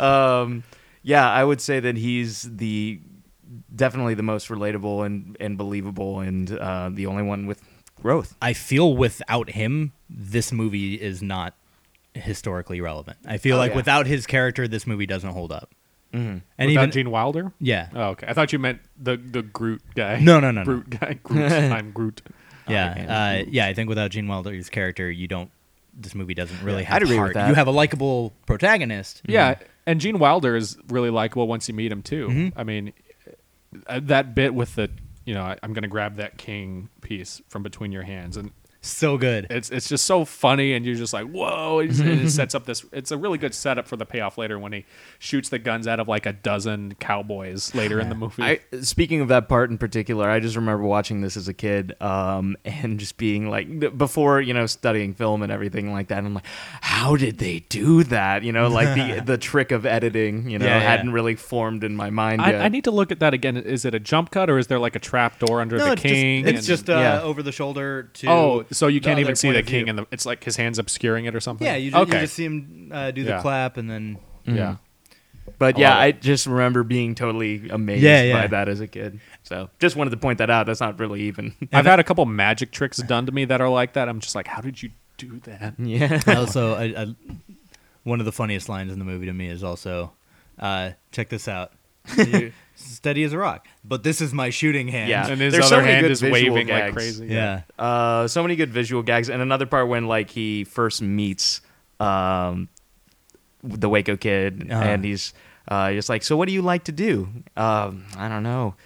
Yeah, I would say that he's definitely the most relatable and believable and the only one with growth. I feel without him, this movie is not historically relevant. I feel like yeah. without his character, this movie doesn't hold up. Mm-hmm. And Without even Gene Wilder. yeah, Oh, okay. I thought you meant the Groot guy. No. Groot guy. Groot. I'm Groot. yeah, I think without Gene Wilder's character, this movie doesn't really Yeah, have I'd agree heart. with that. You have a likable protagonist. Yeah, and Gene Wilder is really likable once you meet him too. Mm-hmm. I mean, that bit with the I'm gonna grab that king piece from between your hands, and So good. it's just so funny, and you're just like, whoa! And it sets up this. It's a really good setup for the payoff later when he shoots the guns out of like a dozen cowboys later in the movie. Speaking of that part in particular, I just remember watching this as a kid and just being like, before studying film and everything like that. I'm like, how did they do that? Like the trick of editing, Yeah. hadn't really formed in my mind yet. I need to look at that again. Is it a jump cut or is there like a trap door under the king? It's just yeah. over the shoulder to. Oh, so you the can't other even see point the of view. king, and it's like his hands obscuring it or something. Yeah, you okay. just see him do the Yeah. clap and then. Yeah. But I yeah, love it. I just remember being totally amazed Yeah. by that as a kid. So just wanted to point that out. That's not really even. I've had a couple magic tricks done to me that are like that. I'm just like, how did you do that? Yeah. Also, one of the funniest lines in the movie to me is also, check this out. You're steady as a rock, but this is my shooting hand. Yeah. And his There's so other many hand good is visual waving like gags. crazy. Yeah. So many good visual gags, and another part when like he first meets the Waco Kid, Uh-huh. and he's just like, so what do you like to do? I don't know.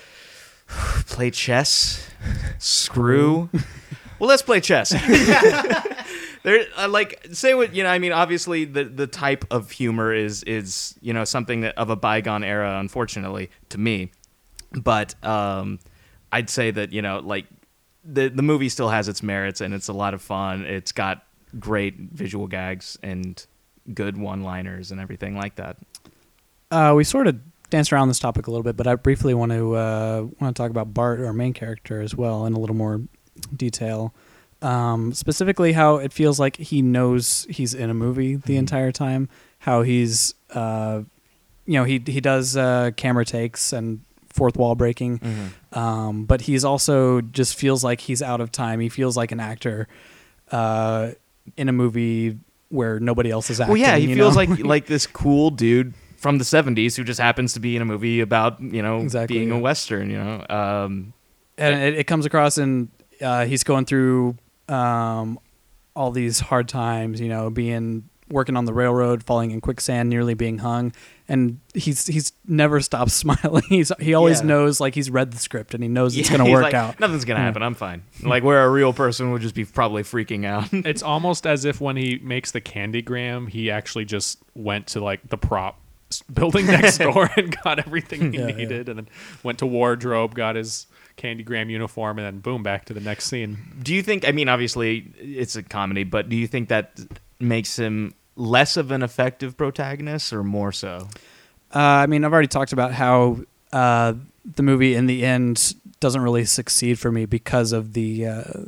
Play chess, screw. Well, let's play chess. There, like, say what I mean. Obviously, the type of humor is something that of a bygone era, unfortunately, to me. But I'd say that like the movie still has its merits, and it's a lot of fun. It's got great visual gags and good one-liners and everything like that. We sort of danced around this topic a little bit, but I briefly want to talk about Bart, our main character, as well, in a little more detail. Specifically, how it feels like he knows he's in a movie the entire time. How he's, he does camera takes and fourth wall breaking, but he's also just feels like he's out of time. He feels like an actor in a movie where nobody else is acting. Well, yeah, he feels know? like this cool dude from the 70s who just happens to be in a movie about, Exactly, being yeah. a Western, And it comes across in he's going through all these hard times, working on the railroad, falling in quicksand, nearly being hung, and he's never stops smiling. He always knows, like, he's read the script and he knows it's going to he's work like, out. Nothing's going to happen. I'm fine. Like, where a real person would just be probably freaking out. It's almost as if when he makes the Candygram, he actually just went to like the prop building next door and got everything he needed, and then went to wardrobe, got his Candygram uniform, and then boom, back to the next scene. Do you think, obviously it's a comedy, but do you think that makes him less of an effective protagonist or more so? I've already talked about how the movie in the end doesn't really succeed for me because of the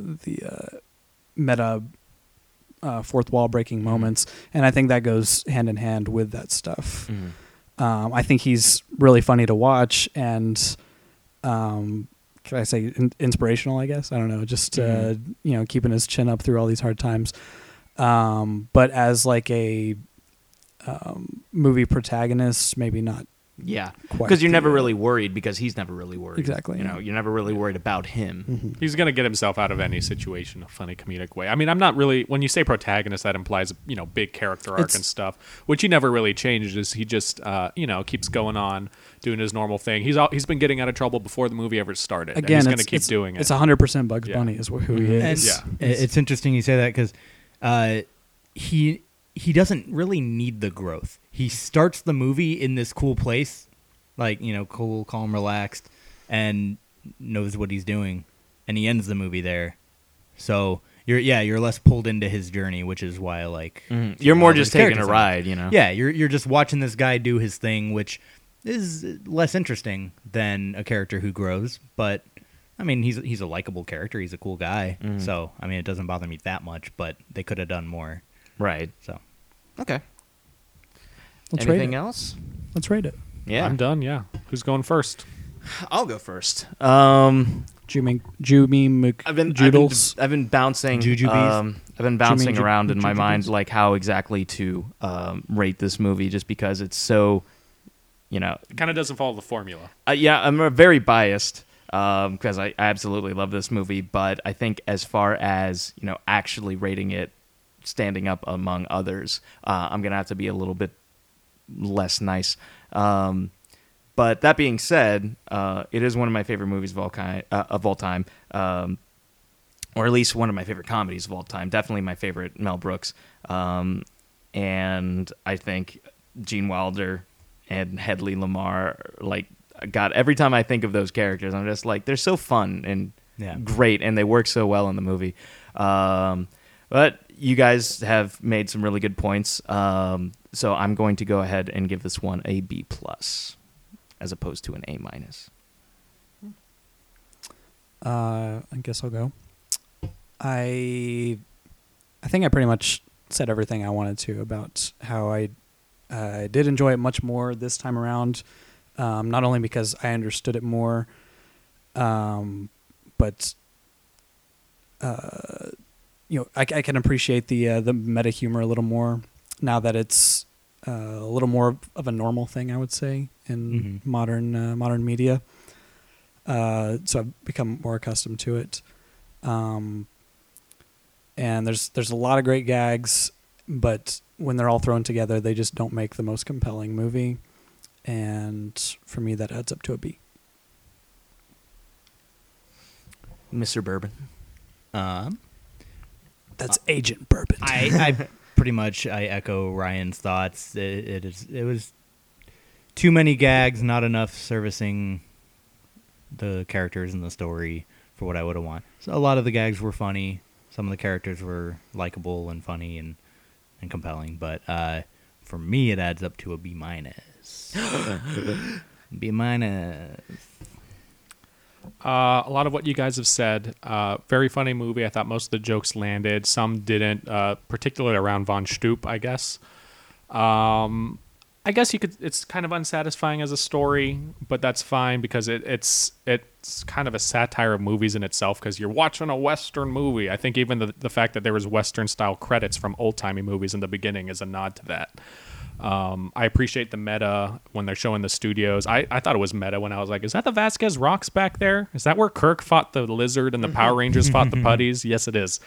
meta fourth wall breaking moments, and I think that goes hand in hand with that stuff. I think he's really funny to watch, and can I say inspirational? I guess I don't know, just keeping his chin up through all these hard times. But as like a movie protagonist, maybe not. Yeah, quite because you're never the, really worried because he's never really worried. Exactly, You're never really worried about him. He's going to get himself out of any situation in a funny comedic way. I'm not really, when you say protagonist, that implies, big character arc and stuff, which he never really changes. He just, keeps going on, doing his normal thing. He's been getting out of trouble before the movie ever started. Again, and he's going to keep doing it. It's 100% Bugs Bunny is who he is. And it's interesting you say that because he doesn't really need the growth. He starts the movie in this cool place, like, cool, calm, relaxed, and knows what he's doing, and he ends the movie there. So you're less pulled into his journey, which is why I like. You're more just taking a ride, Yeah, you're just watching this guy do his thing, which is less interesting than a character who grows. But he's a likable character. He's a cool guy. So it doesn't bother me that much. But they could have done more. Right. So okay. Let's Anything rate it. else? Let's rate it. Yeah, I'm done, yeah. Who's going first? I'll go first. Jumi I've been bouncing. Jujubes? I've been bouncing Jujubes? around in my mind, like how exactly to rate this movie, just because it's so, It kind of doesn't follow the formula. I'm very biased because I absolutely love this movie, but I think as far as actually rating it, standing up among others, I'm gonna have to be a little bit less nice. But that being said, it is one of my favorite movies of all time, or at least one of my favorite comedies of all time. Definitely my favorite Mel Brooks, and I think Gene Wilder and Hedley Lamar, God, every time I think of those characters, I'm just like, they're so fun and great, and they work so well in the movie. But you guys have made some really good points, so I'm going to go ahead and give this one a B+, as opposed to an A-. I guess I'll go. I think I pretty much said everything I wanted to about how I did enjoy it much more this time around, not only because I understood it more, but I can appreciate the meta humor a little more now that it's a little more of a normal thing, I would say, in modern media. So I've become more accustomed to it. And there's a lot of great gags, but when they're all thrown together, they just don't make the most compelling movie. And for me, that adds up to a B. Mr. Bourbon. That's Agent Bourbon. I pretty much echo Ryan's thoughts. It was too many gags, not enough servicing the characters and the story for what I would have wanted. So a lot of the gags were funny. Some of the characters were likable and funny and compelling. But for me, it adds up to a B-. B-. A lot of what you guys have said. Very funny movie. I thought most of the jokes landed. Some didn't, particularly around Von Stoop, I guess. I guess you could. It's kind of unsatisfying as a story, but that's fine because it's kind of a satire of movies in itself. Because you're watching a Western movie. I think even the fact that there was Western style credits from old timey movies in the beginning is a nod to that. I appreciate the meta when they're showing the studios. I thought it was meta when I was like, is that the Vasquez Rocks back there? Is that where Kirk fought the lizard and the Power Rangers fought the putties? Yes, it is.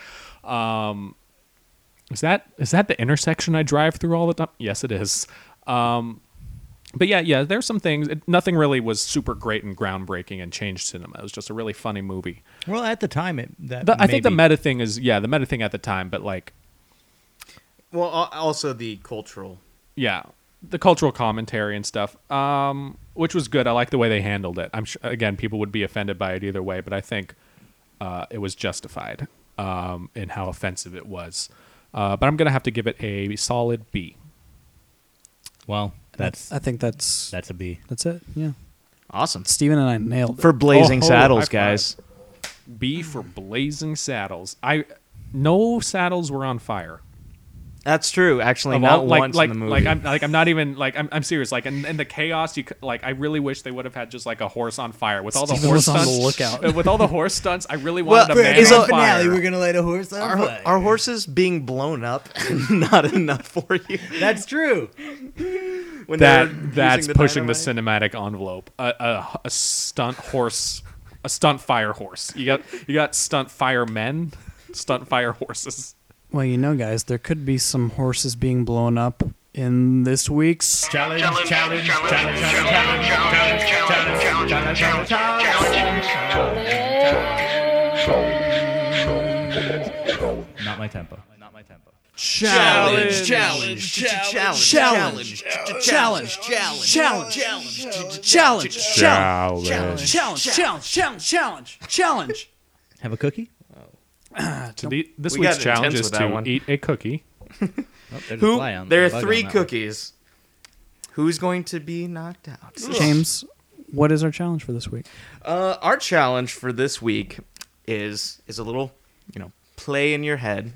Is that the intersection I drive through all the time? Yes, it is. But yeah, there's some things. Nothing really was super great and groundbreaking and changed cinema. It was just a really funny movie. Well, at the time, I think the meta thing is the meta thing at the time, but like, well, also the cultural. Yeah, the cultural commentary and stuff, which was good. I like the way they handled it. I'm sure, again, people would be offended by it either way, but I think it was justified in how offensive it was. But I'm gonna have to give it a solid B. Well, I think that's a B. That's it. Yeah. Awesome. Steven and I nailed it. For Blazing Oh, Saddles, high five. guys. B for Blazing Saddles. No saddles were on fire. That's true. Actually, Of not all- once in the movie. I'm not even like I'm serious. Like in the chaos, I really wish they would have had just like a horse on fire with all the Steven horse was on stunts. the lookout. With all the horse stunts, I really Well, wanted a man is on a- fire. we're gonna light a horse on fire. Are horses being blown up not enough for you? That's true. When they're That's using pushing the dynamite? cinematic envelope. A stunt horse, a stunt fire horse. You got stunt firemen, stunt fire horses. Well, guys, there could be some horses being blown up in this week's Challenge. Not my tempo. challenge. Challenge. Challenge. Have a cookie? So this We week's got challenge intense is with that to one. eat a cookie. Oh, there's a fly on. There are bug on 3 that one. cookies. Who's going to be knocked out? James, what is our challenge for this week? Our challenge for this week is a little, play in your head.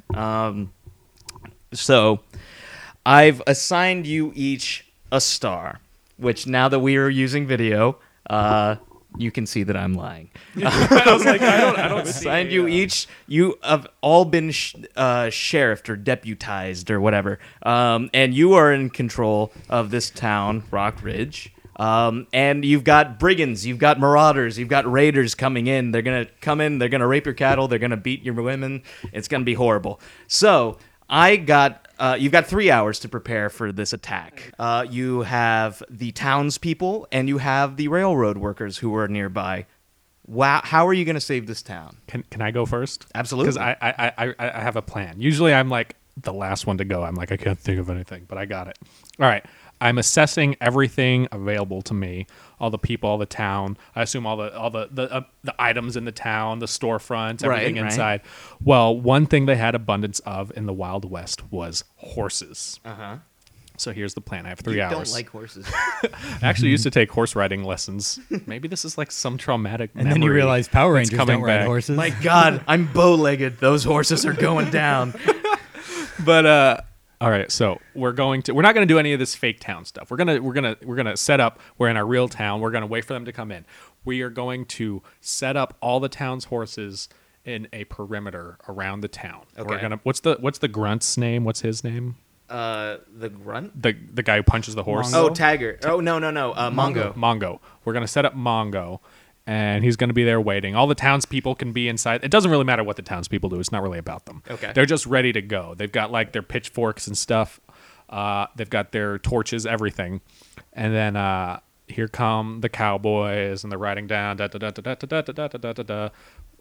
So I've assigned you each a star, which now that we are using video, you can see that I'm lying. I was like, I don't see. Assigned you each. You have all been sheriffed or deputized or whatever, and you are in control of this town, Rock Ridge. And you've got brigands, you've got marauders, you've got raiders coming in. They're gonna come in. They're gonna rape your cattle. They're gonna beat your women. It's gonna be horrible. So you've got 3 hours to prepare for this attack. You have the townspeople and you have the railroad workers who are nearby. Wow, how are you going to save this town? Can I go first? Absolutely. Because I have a plan. Usually I'm like the last one to go. I'm like, I can't think of anything, but I got it. All right. I'm assessing everything available to me, all the people, all the town. I assume all the items in the town, the storefronts, everything Right. inside. Well, one thing they had abundance of in the Wild West was horses. Uh-huh. So here's the plan. I have 3 hours. Don't like horses. I actually used to take horse riding lessons. Maybe this is like some traumatic And then you memory realize Power that's Rangers coming don't ride back. horses. My God, I'm bow-legged. Those horses are going down. But all right, so we're not gonna do any of this fake town stuff. We're gonna set up. We're in our real town. We're gonna wait for them to come in. We are going to set up all the town's horses in a perimeter around the town. Okay. We're gonna. What's the grunt's name? What's his name? The grunt? The guy who punches the horse. Mongo. Oh, Tiger. Oh, no. Mongo. Mongo. We're gonna set up Mongo, and he's gonna be there waiting. All the townspeople can be inside. It doesn't really matter what the townspeople do. It's not really about them. Okay. They're just ready to go. They've got like their pitchforks and stuff. They've got their torches, everything, and then here come the cowboys, and they're riding down. Da da da da da da da da da da da.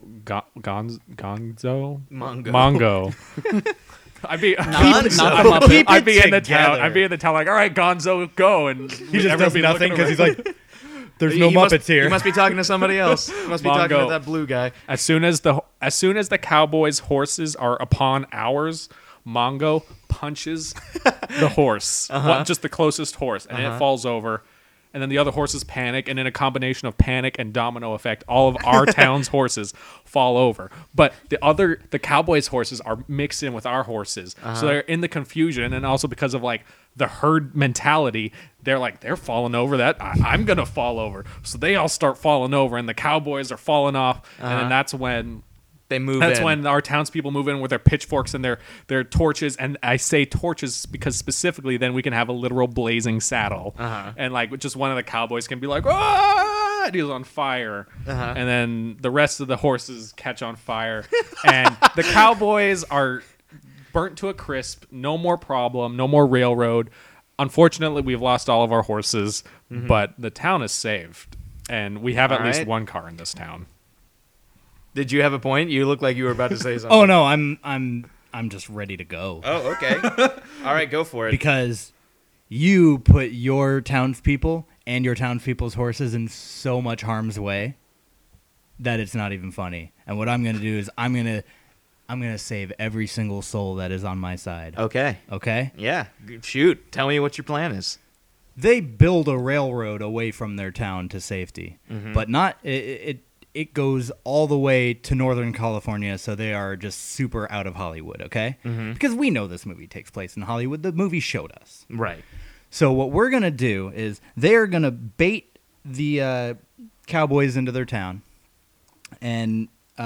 Gonzo. Mongo. I'd be Keep I'd be it in the town. together. I'd be in the town like, all right, Gonzo, go, and he just does nothing because he's like, there's no You must- Muppets here. You must be talking to somebody else. You must be talking Mongo. to that blue guy. As soon as the cowboys' horses are upon ours, Mongo punches the horse, just the closest horse, and it falls over. and then the other horses panic, and in a combination of panic and domino effect, all of our town's horses fall over. But the cowboys' horses are mixed in with our horses, so they're in the confusion, and also because of like the herd mentality, they're falling over. I'm gonna fall over, so they all start falling over, and the cowboys are falling off, and then that's when. That's when our townspeople move in with their pitchforks and their torches. And I say torches because specifically then we can have a literal blazing saddle. And like just one of the cowboys can be like, ah, and he's on fire. And then the rest of the horses catch on fire. And the cowboys are burnt to a crisp. No more problem. No more railroad. Unfortunately, we've lost all of our horses, but the town is saved. And we have at least one car in this town. Did you have a point? You look like you were about to say something. Oh no, I'm just ready to go. Oh, okay. All right, go for it. Because you put your townspeople and your townspeople's horses in so much harm's way that it's not even funny. And what I'm going to do is I'm going to save every single soul that is on my side. Okay. Okay? Yeah. Shoot. Tell me what your plan is. They build a railroad away from their town to safety, but not it goes all the way to Northern California, so they are just super out of Hollywood, okay? Because we know this movie takes place in Hollywood. The movie showed us. Right. So what we're going to do is they're going to bait the cowboys into their town, and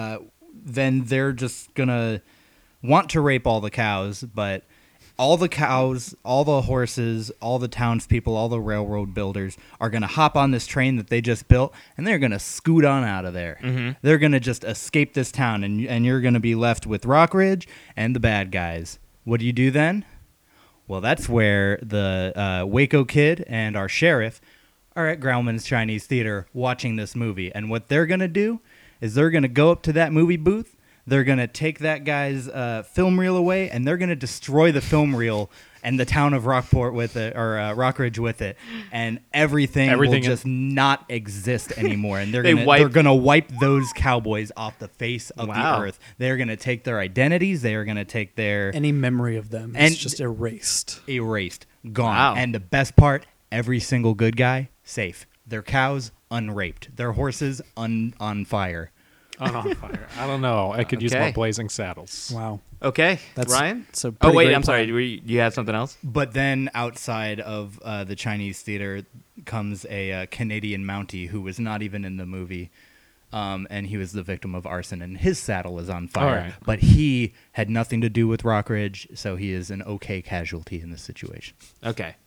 then they're just going to want to rape all the cows, but all the cows, all the horses, all the townspeople, all the railroad builders are going to hop on this train that they just built, and they're going to scoot on out of there. They're going to just escape this town, and you're going to be left with Rockridge and the bad guys. What do you do then? Well, that's where the Waco Kid and our sheriff are at Grauman's Chinese Theater watching this movie. And what they're going to do is they're going to go up to that movie booth. They're going to take that guy's film reel away, and they're going to destroy the film reel and the town of Rockport with it, or Rockridge with it, and everything will just not exist anymore. And they're going to wipe those cowboys off the face of the earth. They're going to take their identities. They are going to take any memory of them. It's just erased. Gone. Wow. And the best part, every single good guy, safe. Their cows, unraped. Their horses, on fire. On fire. I don't know. I could use more blazing saddles. Wow. Okay. That's Ryan? So oh, wait. I'm sorry. You had something else? But then outside of the Chinese theater comes a Canadian Mountie who was not even in the movie. And he was the victim of arson, and his saddle is on fire. Right. But he had nothing to do with Rockridge, so he is an okay casualty in this situation. Okay.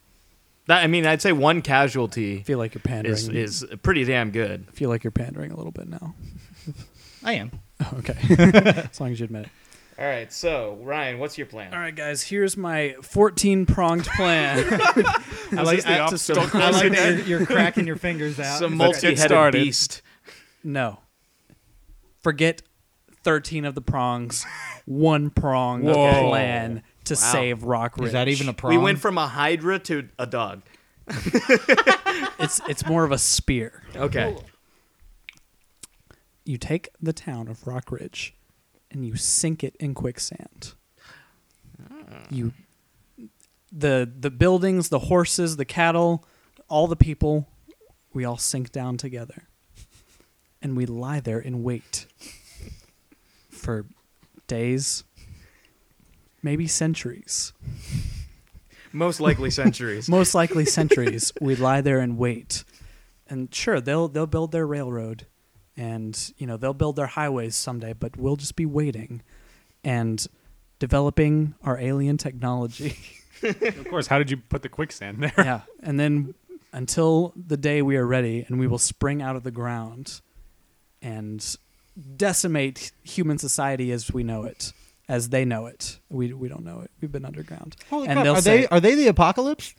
I'd say one casualty I feel like you're pandering. is pretty damn good. I feel like you're pandering a little bit now. I am. Oh, okay. As long as you admit it. All right, so Ryan, what's your plan? All right, guys. Here's my 14-pronged plan. I like that you're cracking your fingers out. Some multi-headed beast. No. Forget 13 of the prongs. One prong plan to save Rockridge. Is that even a prong? We went from a hydra to a dog. It's more of a spear. Okay. You take the town of Rockridge and you sink it in quicksand. The buildings, the horses, the cattle, all the people, we all sink down together. And we lie there and wait for days, maybe centuries. Most likely centuries. Most likely centuries. We lie there and wait. And sure, they'll build their railroad. And, they'll build their highways someday, but we'll just be waiting and developing our alien technology. Of course, how did you put the quicksand there? Yeah. And then until the day we are ready, and we will spring out of the ground and decimate human society as we know it, as they know it. We don't know it. We've been underground. Holy and crap. Are they the apocalypse?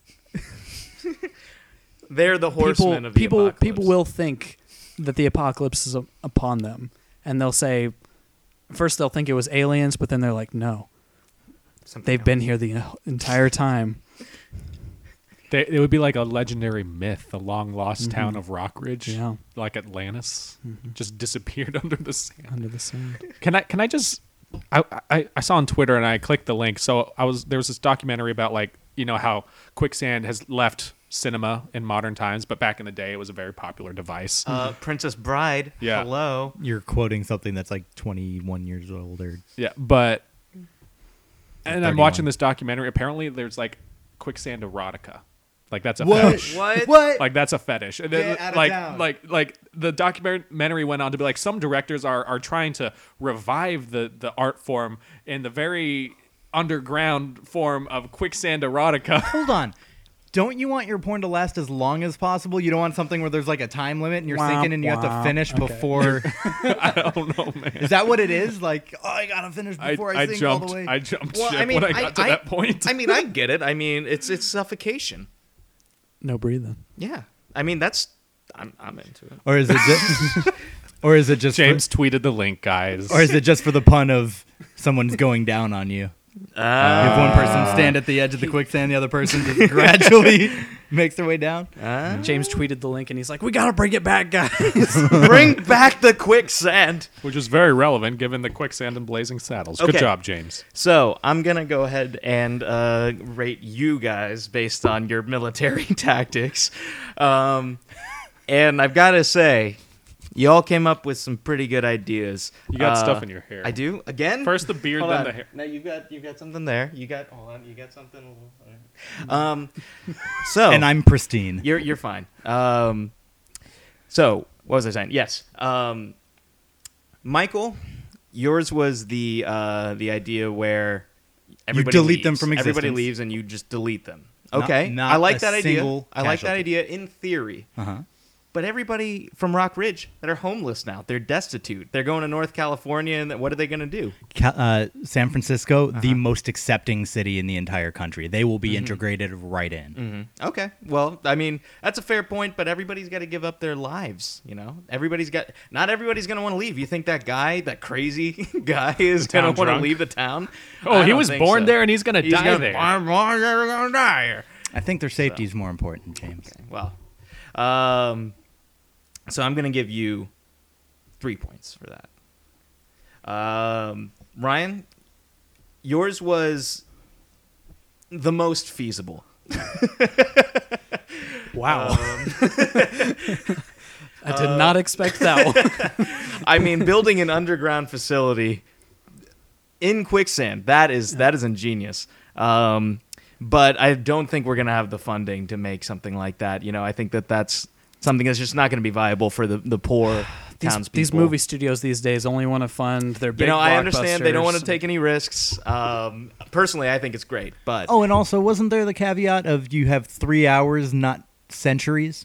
They're the horsemen of the apocalypse. People will think that the apocalypse is upon them, and they'll say, first they'll think it was aliens, but then they're like, no, they've been here the entire time. It would be like a legendary myth, the long lost town of Rockridge, like Atlantis, just disappeared under the sand. Under the sand. Can I just? I saw on Twitter and I clicked the link. So there was this documentary about how quicksand has left cinema in modern times, but back in the day, it was a very popular device. Princess Bride. Yeah. Hello. You're quoting something that's like 21 years old or Yeah, but and I'm 31. watching this documentary. Apparently, there's like quicksand erotica, like that's a What? fetish. What? Like that's a fetish. And Get out of like town. like the documentary went on to be like some directors are trying to revive the art form in the very underground form of quicksand erotica. Hold on. Don't you want your porn to last as long as possible? You don't want something where there's like a time limit and you're Womp sinking and you have to womp. finish Okay. before. I don't know, man. Is that what it is? Like, oh, I gotta finish before I, sink all the way. I jumped Well, ship I mean, when I got to that point. I mean, I get it. I mean, it's suffocation. No breathing. Yeah. I mean, I'm into it. Or is it just? Or is it just? James tweeted the link, guys. Or is it just for the pun of someone's going down on you? You have one person stand at the edge of the quicksand, the other person just gradually makes their way down. James tweeted the link and he's like, "We gotta bring it back, guys." Bring back the quicksand. Which is very relevant given the quicksand and blazing saddles. Good Okay. job, James. So I'm gonna go ahead and rate you guys based on your military tactics, and I've got to say, you all came up with some pretty good ideas. You got stuff in your hair. I do again. First the beard, Hold then on. the hair. No, you've got something there. You got something. So And I'm pristine. You're fine. So what was I saying? Yes. Michael, yours was the idea where everybody delete them leaves. from Everybody existence. leaves and you just delete them. Not- Okay. not I like a that idea. single I like that casualty. idea in theory. Uh-huh. But everybody from Rock Ridge that are homeless now, they're destitute. They're going to North California, and what are they going to do? San Francisco, the most accepting city in the entire country. They will be integrated right in. Okay. Well, I mean, that's a fair point, but everybody's got to give up their lives, you know? Not everybody's going to want to leave. You think that crazy guy is going to town want to drunk? leave the town? Oh, I he don't was think born so. there and he's gonna die there. I'm born there, going to die here. I think their safety is more important, James. Well, so I'm going to give you 3 points for that. Ryan, yours was the most feasible. Wow. I did not expect that one. I mean, building an underground facility in quicksand, that is ingenious. But I don't think we're going to have the funding to make something like that. You know, I think that's something that's just not going to be viable for the poor townspeople. These movie studios these days only want to fund their big You know, I understand they don't want to blockbusters. take any risks. Personally, I think it's great, but Oh, and also, wasn't there the caveat of you have 3 hours, not centuries?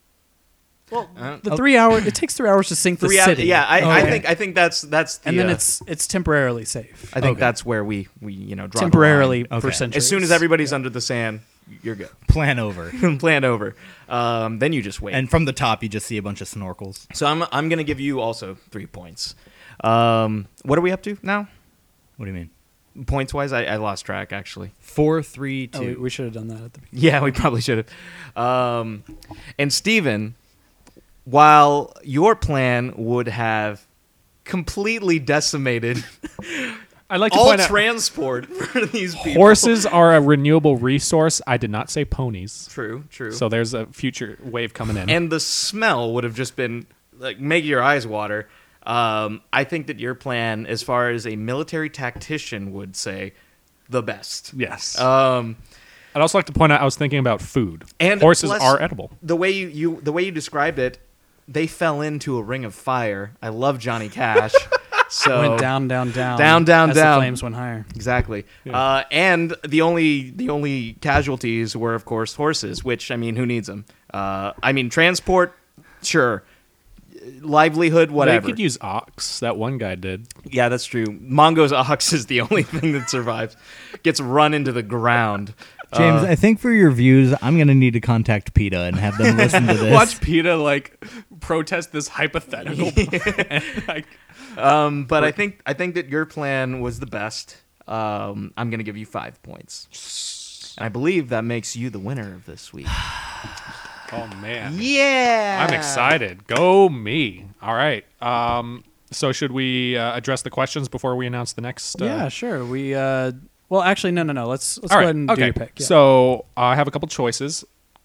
The 3 hour. It takes 3 hours to sink the 3 hours. city. Yeah, I Okay. think that's the, And then it's temporarily safe. I think Okay. that's where we draw the Temporarily line. for Okay. centuries. As soon as everybody's under the sand, you're good. Plan over. Plan over. Then you just wait. And from the top, you just see a bunch of snorkels. So I'm gonna give you also 3 points. What are we up to now? What do you mean? Points wise, I lost track actually. 4, 3, 2. Oh, we should have done that at the beginning. Yeah, we probably should have. And Steven, while your plan would have completely decimated I'd like to all point out transport for these people. horses are a renewable resource. I did not say ponies. True. So there's a future wave coming in. And the smell would have just been like make your eyes water. I think that your plan, as far as a military tactician would say, the best. yes. Um, I'd also like to point out I was thinking about food. And horses plus- are edible. the way you described it, they fell into a ring of fire. I love Johnny Cash. So Went down, down, down. Down, down, as down. The flames went higher. Exactly. And the only casualties were, of course, horses. Which, I mean, who needs them? I mean, transport, sure. Livelihood, whatever. They could use ox. That one guy did. Yeah, that's true. Mongo's ox is the only thing that survives. Gets run into the ground. James, I think for your views, I'm going to need to contact PETA and have them listen to this. Watch PETA like protest this hypothetical. plan. Like, But I think that your plan was the best. I'm going to give you 5 points. And I believe that makes you the winner of this week. oh man. Yeah. I'm excited. Go me. All right. So should we address the questions before we announce the next? Yeah, sure. Well, actually, no. Let's go All right. ahead and do okay. your pick. Yeah. So I have a couple choices.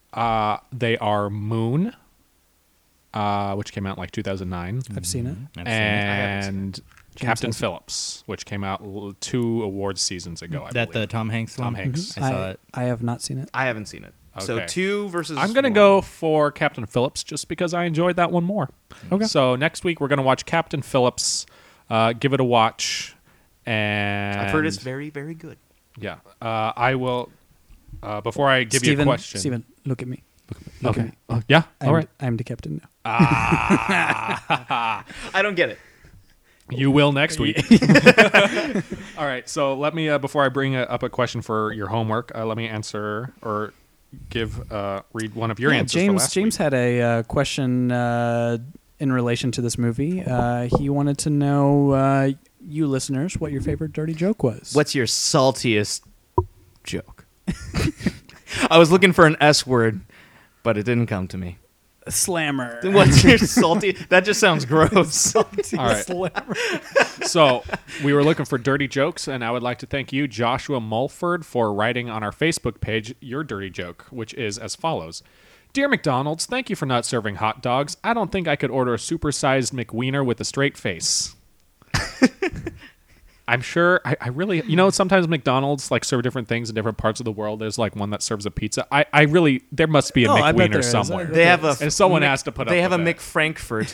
They are Moon, which came out in like 2009, I've seen it. I've seen it. and Captain has it. Phillips, which came out 2 awards seasons ago. I That the believe. Tom Hanks one? Tom Hanks. I saw it. I have not seen it. I haven't seen it. So Okay. 2 versus. I'm gonna 1. go for Captain Phillips just because I enjoyed that one more. Okay. So next week we're gonna watch Captain Phillips. Give it a watch, and I've heard it's very, very good. yeah. I will. Before I give you a question. Steven, look at me. Look at Okay. me. Yeah. All right. I'm the captain now. I don't get it. You will next week. All right. So let me, before I bring up a question for your homework, let me answer or read one of your answers. for last James week. had a question in relation to this movie. He wanted to know, you listeners, what your favorite dirty joke was. What's your saltiest joke? I was looking for an S word, but it didn't come to me. Slammer? What's your salty? That just sounds gross. All right. So we were looking for dirty jokes, and I would like to thank you, Joshua Mulford, for writing on our Facebook page your dirty joke, which is as follows. Dear McDonald's, thank you for not serving hot dogs. I don't think I could order a supersized McWiener with a straight face. I'm sure I really, sometimes McDonald's like serve different things in different parts of the world. There's like one that serves a pizza. I really, there must be a I bet McWiener there is. somewhere. They have a. And someone has to put up They have with a that. McFrankfurt.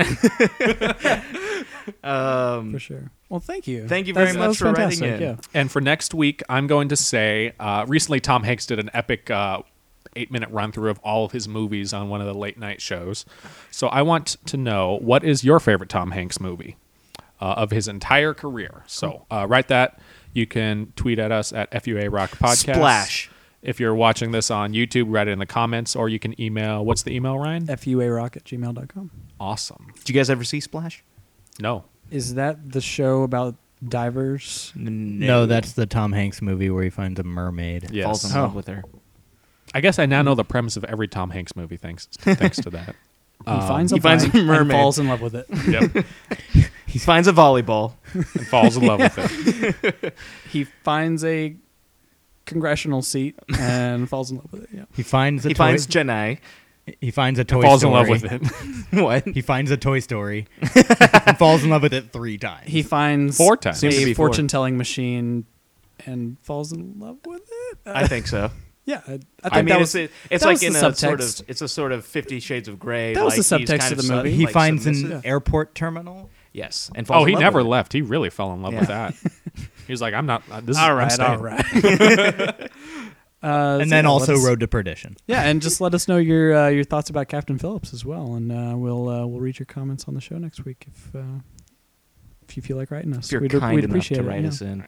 For sure. Well, thank you. Thank you very That much was for writing fantastic, in. Yeah. And for next week, I'm going to say, recently Tom Hanks did an epic 8-minute run through of all of his movies on one of the late night shows. So I want to know, what is your favorite Tom Hanks movie of his entire career? So write that. You can tweet at us at FUA Rock Podcast. Splash. If you're watching this on YouTube, write it in the comments, or you can email. What's the email, Ryan? FUArock@gmail.com. Awesome. Did you guys ever see Splash? No. Is that the show about divers? No, that's the Tom Hanks movie where he finds a mermaid. Yes. Falls in love with her. I guess I now know the premise of every Tom Hanks movie, thanks to that. He finds he finds a blank and mermaid. falls in love with it. Yep. He finds a volleyball. And falls in love with it. He finds a congressional seat and falls in love with it. Yeah. He finds a He toy. finds Jenai. He finds a toy Falls in story. love with it. What? He finds a Toy Story and falls in love with it 3 times. He finds 4 times. Seems to a be 4. fortune-telling machine and falls in love with it. I think so. Yeah, I think I mean, that was it's that like was in the a sort of subtext. It's a sort of 50 Shades of Grey. That was like the he's subtext kind of the sub- movie. he like finds an submissive. airport terminal. Yes, and falls Oh, in he love never with it. left. He really fell in love with that. He was like, I'm not. This is all I'm right, staying. all right. And then also Road to Perdition. Yeah, and just let us know your thoughts about Captain Phillips as well, and we'll read your comments on the show next week if you feel like writing us. If you're we'd kind enough appreciate to it, write yeah. us in.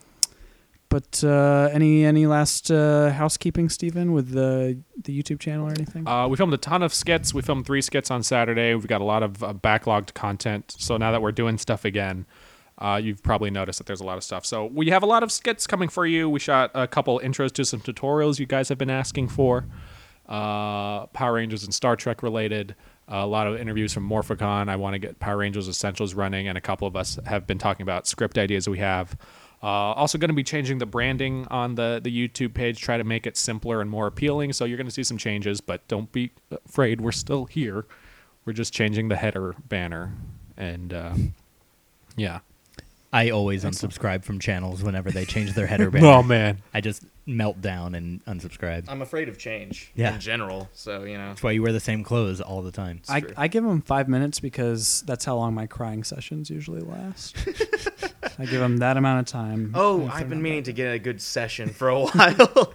But any last housekeeping, Stephen, with the YouTube channel or anything? We filmed a ton of skits. We filmed 3 skits on Saturday. We've got a lot of backlogged content. So now that we're doing stuff again, you've probably noticed that there's a lot of stuff. So we have a lot of skits coming for you. We shot a couple intros to some tutorials you guys have been asking for. Power Rangers and Star Trek related. A lot of interviews from Morphicon. I want to get Power Rangers Essentials running, and a couple of us have been talking about script ideas we have. Also going to be changing the branding on the YouTube page, try to make it simpler and more appealing. So you're going to see some changes, but don't be afraid. We're still here. We're just changing the header banner. And yeah. I always unsubscribe from channels whenever they change their header banner. Oh, man. I just melt down and unsubscribe. I'm afraid of change Yeah. in general, so That's why you wear the same clothes all the time. I give them 5 minutes because that's how long my crying sessions usually last. I give them that amount of time. Oh, If I've they're been not meaning that to get a good session for a while.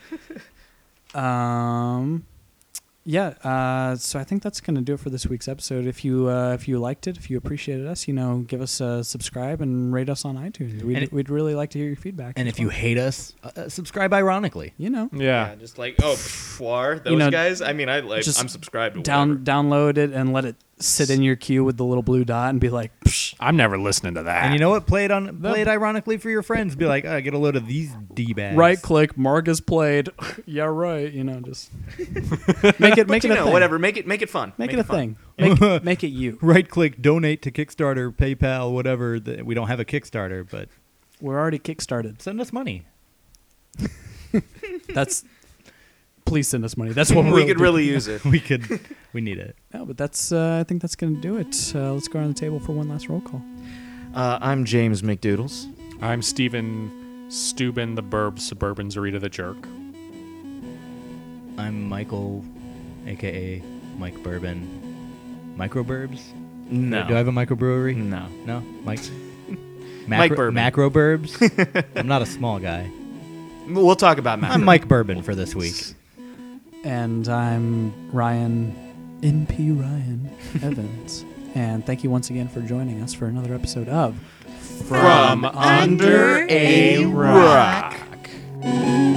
Yeah, so I think that's going to do it for this week's episode. If you liked it, if you appreciated us, give us a subscribe and rate us on iTunes. We'd really like to hear your feedback. And as if you well. hate us, subscribe ironically. Yeah. just like Pfoir, those guys. I mean, just I'm subscribed to download it and let it sit in your queue with the little blue dot and be like, psh. I'm never listening to that. And you know what? Play it ironically for your friends. Be like, get a load of these D-bags. Right click, mark as played. Yeah, right. Just make it a thing. whatever. Make it fun. Make it a fun. thing. Make it you. Right click, donate to Kickstarter, PayPal, whatever. We don't have a Kickstarter, but We're already kickstarted. send us money. That's Please send us money. That's what we could really use it. We need it. No, but that's. I think that's going to do it. Let's go around the table for one last roll call. I'm James McDoodles. I'm Steven Steuben, the Burb, Suburban Zarita the Jerk. I'm Michael, a.k.a. Mike Bourbon. Microburbs? No. Do I have a microbrewery? No. No? Mike? Mike Bourbon. Macroburbs? I'm not a small guy. We'll talk about Matt. I'm Mike Bourbon for this week. And I'm Ryan, NP Ryan Evans. And thank you once again for joining us for another episode of From Under a Rock.